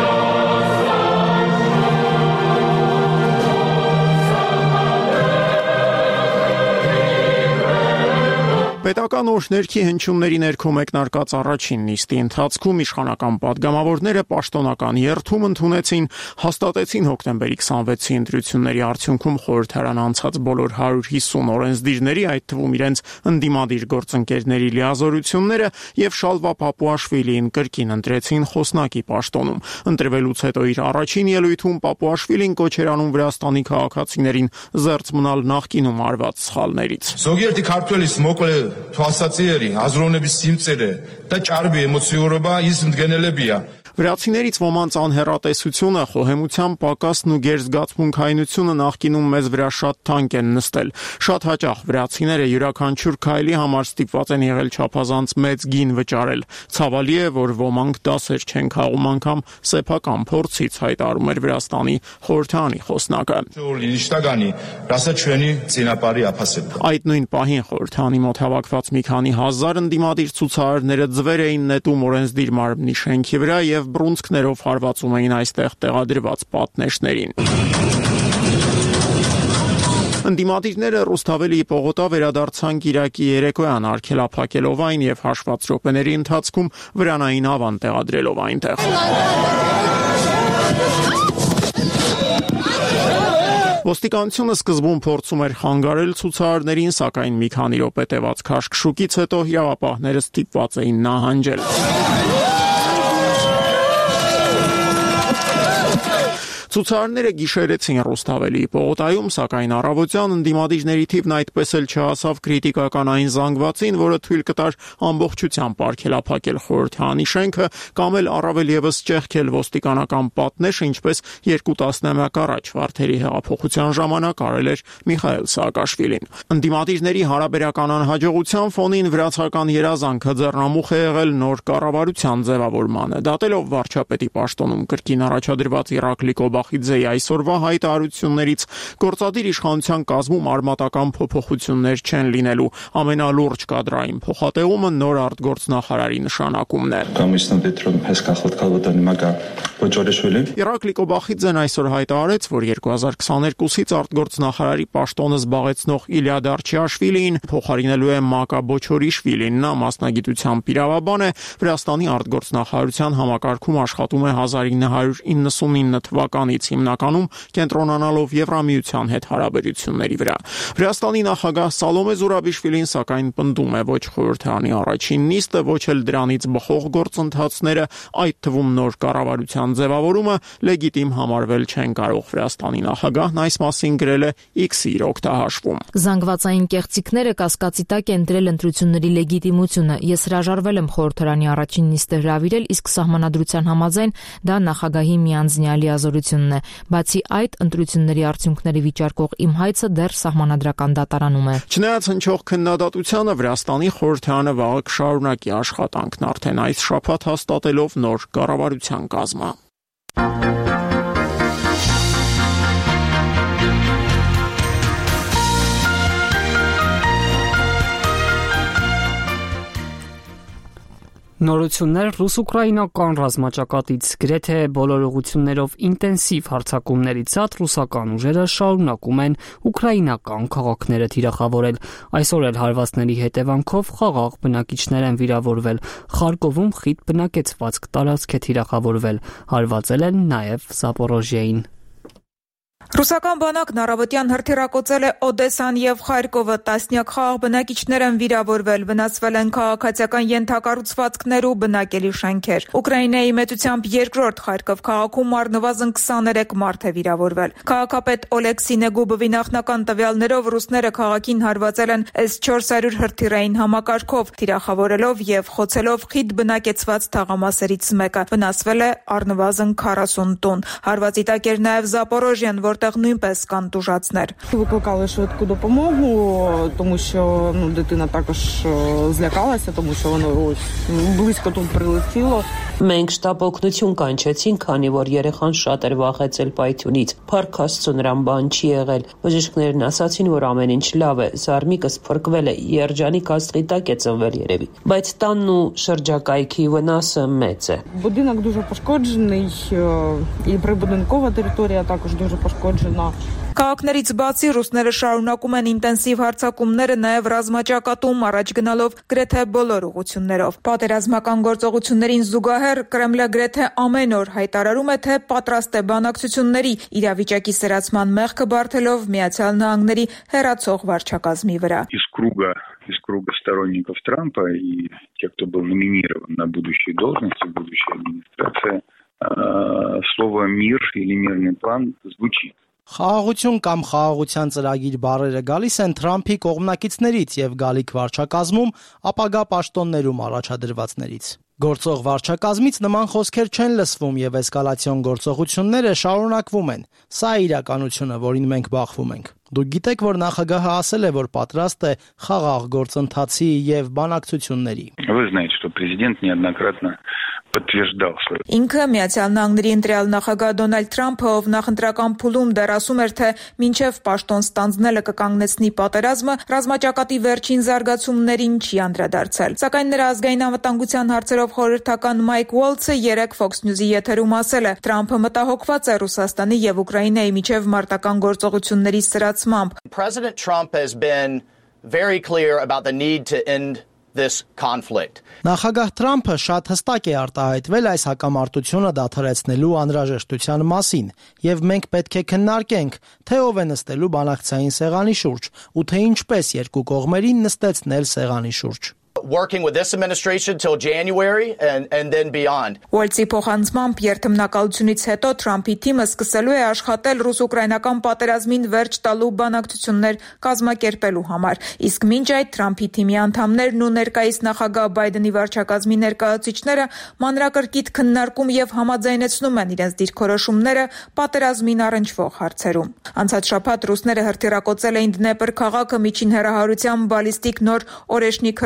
Պետական օրհներքի հնչյունների ներքո մեկնարկած առաջին նիստի ընթացքում իշխանական падգամավորները պաշտոնական երթում ընդունեցին, հաստատեցին հոկտեմբերի 26-ի ընտրությունների արդյունքում խորհրդարան անցած բոլոր 150 օրենսդիրների, այդ թվում իրենց ընդդիմադիր գործընկերների լիազորությունները եւ Շալվա Պապուաշվիլիին կրկին ընտրեցին խոսնակի պաշտոնում։ Ընտրվելուց հետո իր առաջին ելույթում Պապուաշվիլին կոչ էր անում Վրաստանի քաղաքացիներին զերծ մնալ նախկինում արված սխալներից։ Զոգերտի քարտուելիս մոկլե Թվասացիերի, ազրոնების սիմծերը, դա ճարբի էմոցիորոբա իս ընդգենել է բիա։ Վրացիներից ոմանց անհեռատեսությունը, խոհեմության պակասն ու գերզգացմունքայնությունը նախկինում մեզ վրա շատ թանկ են նստել։ Շատ հաճախ վրացիները յուրաքանչյուր քայլի համար ստիպված են եղել չափազանց մեծ գին վճարել։ Ցավալի է, որ ոմանք դասեր չեն քաղում անգամ սեփական փորձից, հայտարարում էր Վրաստանի խորհրդարանի խոսնակը։ Այդ նույն պահին խորհրդարանի մոտ հավաքված մի քանի հազար ընդդիմադիր ցուցարարները ձվեր էին նետում օրենսդիր մարմնի շենքի վրա եւ բռունցքներով հարվածում էին այստեղ տեղադրված պատնեշներին։ Ընդդիմադիրները Ռուսթավելի պողոտա վերադարձան Կիրակի երեկոյան արգելափակելով այն եւ հաշված րոպեների ընթացքում վրանային ավան տեղադրելով այնտեղ։ Ոստիկանությունը սկզբում փորձում էր խանգարել ցուցարարներին, սակայն մի քանի րոպե տևած քաշքշուկից հետո իրավապահները ստիպված էին նահանջել։ Ցուցարարները գիշերեցին Ռուսթավելի պողոտայում, սակայն առավոտյան ընդդիմադիրների թիվն այդպես էլ չհասավ քրիտիկական այն զանգվածին, որը թույլ կտար ամբողջությամբ արգելափակել խորհրդարանի շենքը կամ էլ առավել եւս ճեղքել ոստիկանական պատնեշը, ինչպես 2 տասնամյակ առաջ Վարդերի հեղափոխության ժամանակ արել էր Միխայել Սաակաշվիլին։ Ընդդիմադիրների հարաբերական անհաջողության ֆոնին վրացական երազանքը ձեռնամուխ է եղել նոր կառավարության ձևավորմանը, դատելով վարչապետի պաշտոնում կրկին առաջադրված Իրակլի Բախիձեի այսօրվա հայտարարություններից գործադիր իշխանության կազմում արմատական փոփոխություններ չեն լինելու։ Ամենալուրջ կադրային փոխատեղումը նոր արտգործնախարարի նշանակումն է։ Իրակլի Կոբախիձեն այսօր հայտարարեց, որ 2022-ից արտգործնախարարի պաշտոնը զբաղեցնող Իլյա Դարչիաշվիլին փոխարինելու է Մակա Բոչորիշվիլին։ Նա մասնագիտությամբ իրավաբան է, Վրաստանի արտգործնախարարության համակարգում աշխատում է 1999 թվականից, հիմնականում կենտրոնանալով Եվրամիության հետ հարաբերությունների վրա։ Վրաստանի նախագահ Սալոմե Զուրաբիշվիլին սակայն պնդում է ոչ խորհրդարանի առաջին նիստը, ոչ էլ դրանից բխող գործընթացները, այդ թվում նոր կառավարության ձևավորումը լեգիտիմ համարվել չեն կարող։ Վրաստանի նախագահն այս մասին գրել է X-ի իր օգտահաշվում։ Զանգվածային կեղծիքները կասկածի տակ են դրել ընտրությունների լեգիտիմությունը։ Ես հրաժարվել եմ խորհրդարանի առաջին նիստը հրավիրել, իսկ սահմանադրության համաձայն դա նախագահի միանձնյա լիազորությունն է։ Բացի այդ, ընտրությունների արդյունքների վիճարկող իմ հայցը դեռ սահմանադրական դատարանում է։ Չնայած հնչող քննադատությանը, Վրաստանի խորհրդարանը վաղը կշարունակի աշխատանքն արդեն այս շաբաթ հաստատելով նոր կառավարության կազմը։ Նորություններ ռուս-ուկրաինական ռազմաճակատից գրեթե բոլոր ուղղություններով ինտենսիվ հարձակումներից ցած ռուսական ուժերը շարունակում են ուկրաինական քաղաքները թիրախավորել։ Այսօր էլ հարվածների հետևանքով խաղաղ բնակիչներ են վիրավորվել։ Խարկովում խիտ բնակեցվածք տարածք է թիրախավորվել։ Հարվածել են նաև Զապորոժիային։ Ռուսական բանակն առավոտյան հրթիռակոծել է Օդեսան եւ Խարկովը, տասնյակ խաղաղ բնակիչներ են վիրավորվել, վնասվել են քաղաքացիական ենթակառուցվածքներ ու բնակելի շենքեր։ Ուկրաինայի մեծությամբ երկրորդ Խարկով քաղաքում առնվազն 23 մարդ է վիրավորվել։ Քաղաքապետ Օլեքսի Նեգուբովի նախնական տվյալներով ռուսները քաղաքին հարվածել են S-400 հրթիռային համակարգով, թիրախավորելով եւ խոցելով խիտ բնակեցված թաղամասերից մեկը։ Վնասվել է առնվազն 40 տուն։ Հարվածի տակ էր նաեւ Զապորոժիան, որտեղ нույնպես կան տուժածներ։ Викликали швидку допомогу, тому що дитина також злякалася, тому що воно близько тут прилетіло. Մենք շտապ օգնություն կանչեցինք, քանի որ երեխան շատ էր վախեցել պայթյունից։ Փառք Աստծո, նրան բան չի եղել։ Բժիշկներն ասացին, որ ամեն ինչ լավ է, զարմիկս փրկվել է, երջանիկ աստղի տակ է ծնվել երևի։ Բայց տանն ու շրջակայքի վնասը մեծ է։ Будинок дуже пошкоджений, і прибудинкова територія також дуже пошкоджена. Քաղաքներից բացի ռուսները շարունակում են ինտենսիվ հարձակումները նաև ռազմաճակատում, առաջ գնալով գրեթե բոլոր ուղղություններով։ Պատերազմական գործողություններին զուգահեռ Կրեմլը գրեթե ամեն օր հայտարարում է, թե պատրաստ է բանակցությունների, իրավիճակի սրացման մեղքը բարթելով Միացյալ Նահանգների հեռացող վարչակազմի վրա։ Из круга сторонников Трампа и тех, кто был номинирован на будущие должности, будущая администрация, слово «мир» или «мирный план» звучит. Խաղաղություն կամ խաղաղության ծրագիր բառերը գալիս են Թրամփի կողմնակիցներից եւ գալիք վարչակազմում ապագա պաշտոններում առաջադրվածներից։ Գործող վարչակազմից նման խոսքեր չեն լսվում եւ էսկալացիոն գործողությունները շարունակվում են։ Սա է իրականությունը, որին մենք բախվում ենք։ Դուք գիտեք, որ նախագահը ասել է, որ պատրաստ է խաղաղ գործընթացի եւ բանակցությունների։ Вы знаете, что президент неоднократно подтверждал свое. Ինքը Միացյալ Նահանգների ընտրյալ նախագահ Դոնալդ Թրամփը, ով նախընտրական փուլում դեռ ասում էր, թե մինչև պաշտոն ստանձնելը կկանգնեցնի պատերազմը, ռազմաճակատի վերջին զարգացումներին չի անդրադարձել։ Սակայն նրա ազգային անվտանգության հարցերով խորհրդական Մայք Ուոլցը երեկ Fox News-ի եթերում ասել է. Թրամփը մտահոգված է Ռուսաստանի եւ Ուկրաինայի միջև մարտական գործողությունների սրացմամբ։ President Trump has been very clear about the need to end this conflict. Նախագահ Թրամփը շատ հստակ է արտահայտվել այս հակամարտությունը դադարեցնելու անհրաժեշտության մասին, եւ մենք պետք է քննարկենք, թե ով է նստելու բանակցային սեղանի շուրջ ու թե ինչպես երկու կողմերին նստեցնել սեղանի շուրջ։ Working with this administration till January and then beyond. Ուոլցի փոխանցմամբ երթմնակալությունից հետո Թրամփի թիմը սկսելու է աշխատել ռուս-ուկրաինական պատերազմին վերջ տալու բանակցություններ կազմակերպելու համար։ Իսկ մինչ այդ Թրամփի թիմի անդամներն ու ներկայիս նախագահ Բայդենի վարչակազմի ներկայացուցիչները մանրակրկիտ քննարկում եւ համաձայնեցնում են իրենց դիրքորոշումները պատերազմին առնչվող հարցերում։ Անցած շաբաթ ռուսները հրթիռակոծել էին Դնեպր քաղաքը միջին հեռահարությամբ բալիստիկ նոր օրեշնիկ հրթիռով,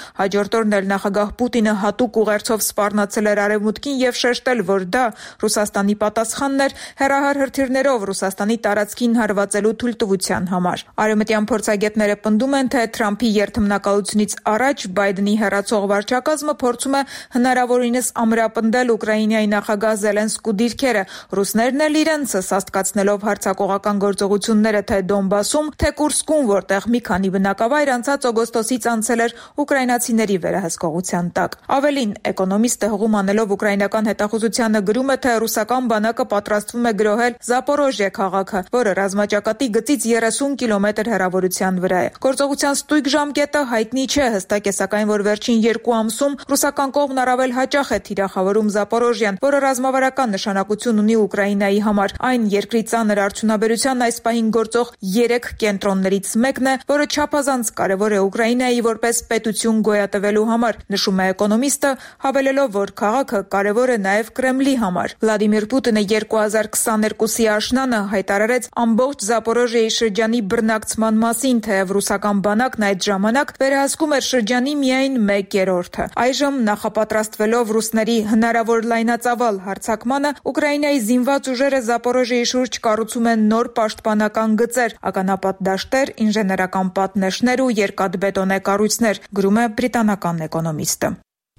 Հաջորդ օրն էլ նախագահ Պուտինը հատուկ ուղերձով սպառնացել էր Արևմուտքին եւ շեշտել, որ դա Ռուսաստանի պատասխանն էր հեռահար հրթիռներով Ռուսաստանի տարածքին հարվածելու թույլտվության համար։ Արևմտյան փորձագետները պնդում են, թե Թրամփի երթմնակալությունից առաջ Բայդենի հեռացող վարչակազմը փորձում է հնարավորինս ամրապնդել Ուկրաինայի նախագահ Զելենսկու դիրքերը, ռուսներն էլ իրենցը սաստկացնելով հարձակողական գործողությունները թե Դոնբասում, թե Կուրսկում, որտեղ մի քանի բնակավայր անցած օգոստոսից անցել էր ուկրաինացիների վերահսկողության տակ։ Ավելին, Էկոնոմիստը հղում անելով ուկրաինական հետախուզությանը գրում է, թե ռուսական բանակը պատրաստվում է գրոհել Զապորոժիե քաղաքը, որը ռազմաճակատի գծից 30 կիլոմետր հեռավորության վրա է։ Գործողության ստույգ ժամկետը հայտնի չէ, հստակ է սակայն, որ վերջին 2 ամսում ռուսական կողմն առավել հաճախ է թիրախավորում Զապորոժիան, որը ռազմավարական նշանակություն ունի Ուկրաինայի համար։ Այն երկրի ծանր արդյունաբերության այս պահին գործող 3 կենտրոններից մեկն է, որը չափազանց կարևոր է Ուկրաինայի որպես պետություն գոյատևելու համար, նշում է Էկոնոմիստը, հավելելով, որ քաղաքը կարևոր է նաև Կրեմլի համար։ Վլադիմիր Պուտինը 2022-ի աշնանը հայտարարեց ամբողջ Զապորոժիայի շրջանի բռնակցման մասին, թեև ռուսական բանակն այդ ժամանակ վերահսկում էր շրջանի միայն 1/3-ը։ Այժմ նախապատրաստվելով ռուսների հնարավոր լայնածավալ հարձակմանը, Ուկրաինայի զինված ուժերը Զապորոժիայի շուրջ կառուցում են նոր պաշտպանական գծեր, ականապատ դաշտեր, ինժեներական պատնեշներ ու երկաթբետոնե կառույցներ, գրում է բրիտանական Էկոնոմիստը։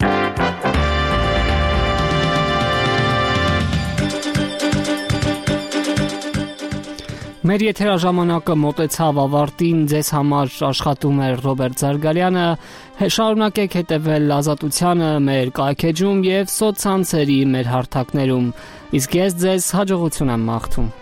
Մեր եթերաժամանակը մոտեցավ ավարտին, ձեզ համար աշխատում էր Ռոբերտ Զարգալյանը, շարունակեք հետևել Ազատությանը մեր կայքեջում եւ սոցցանցերի մեր հարթակներում, իսկ ես ձեզ հաջողություն եմ մաղթում։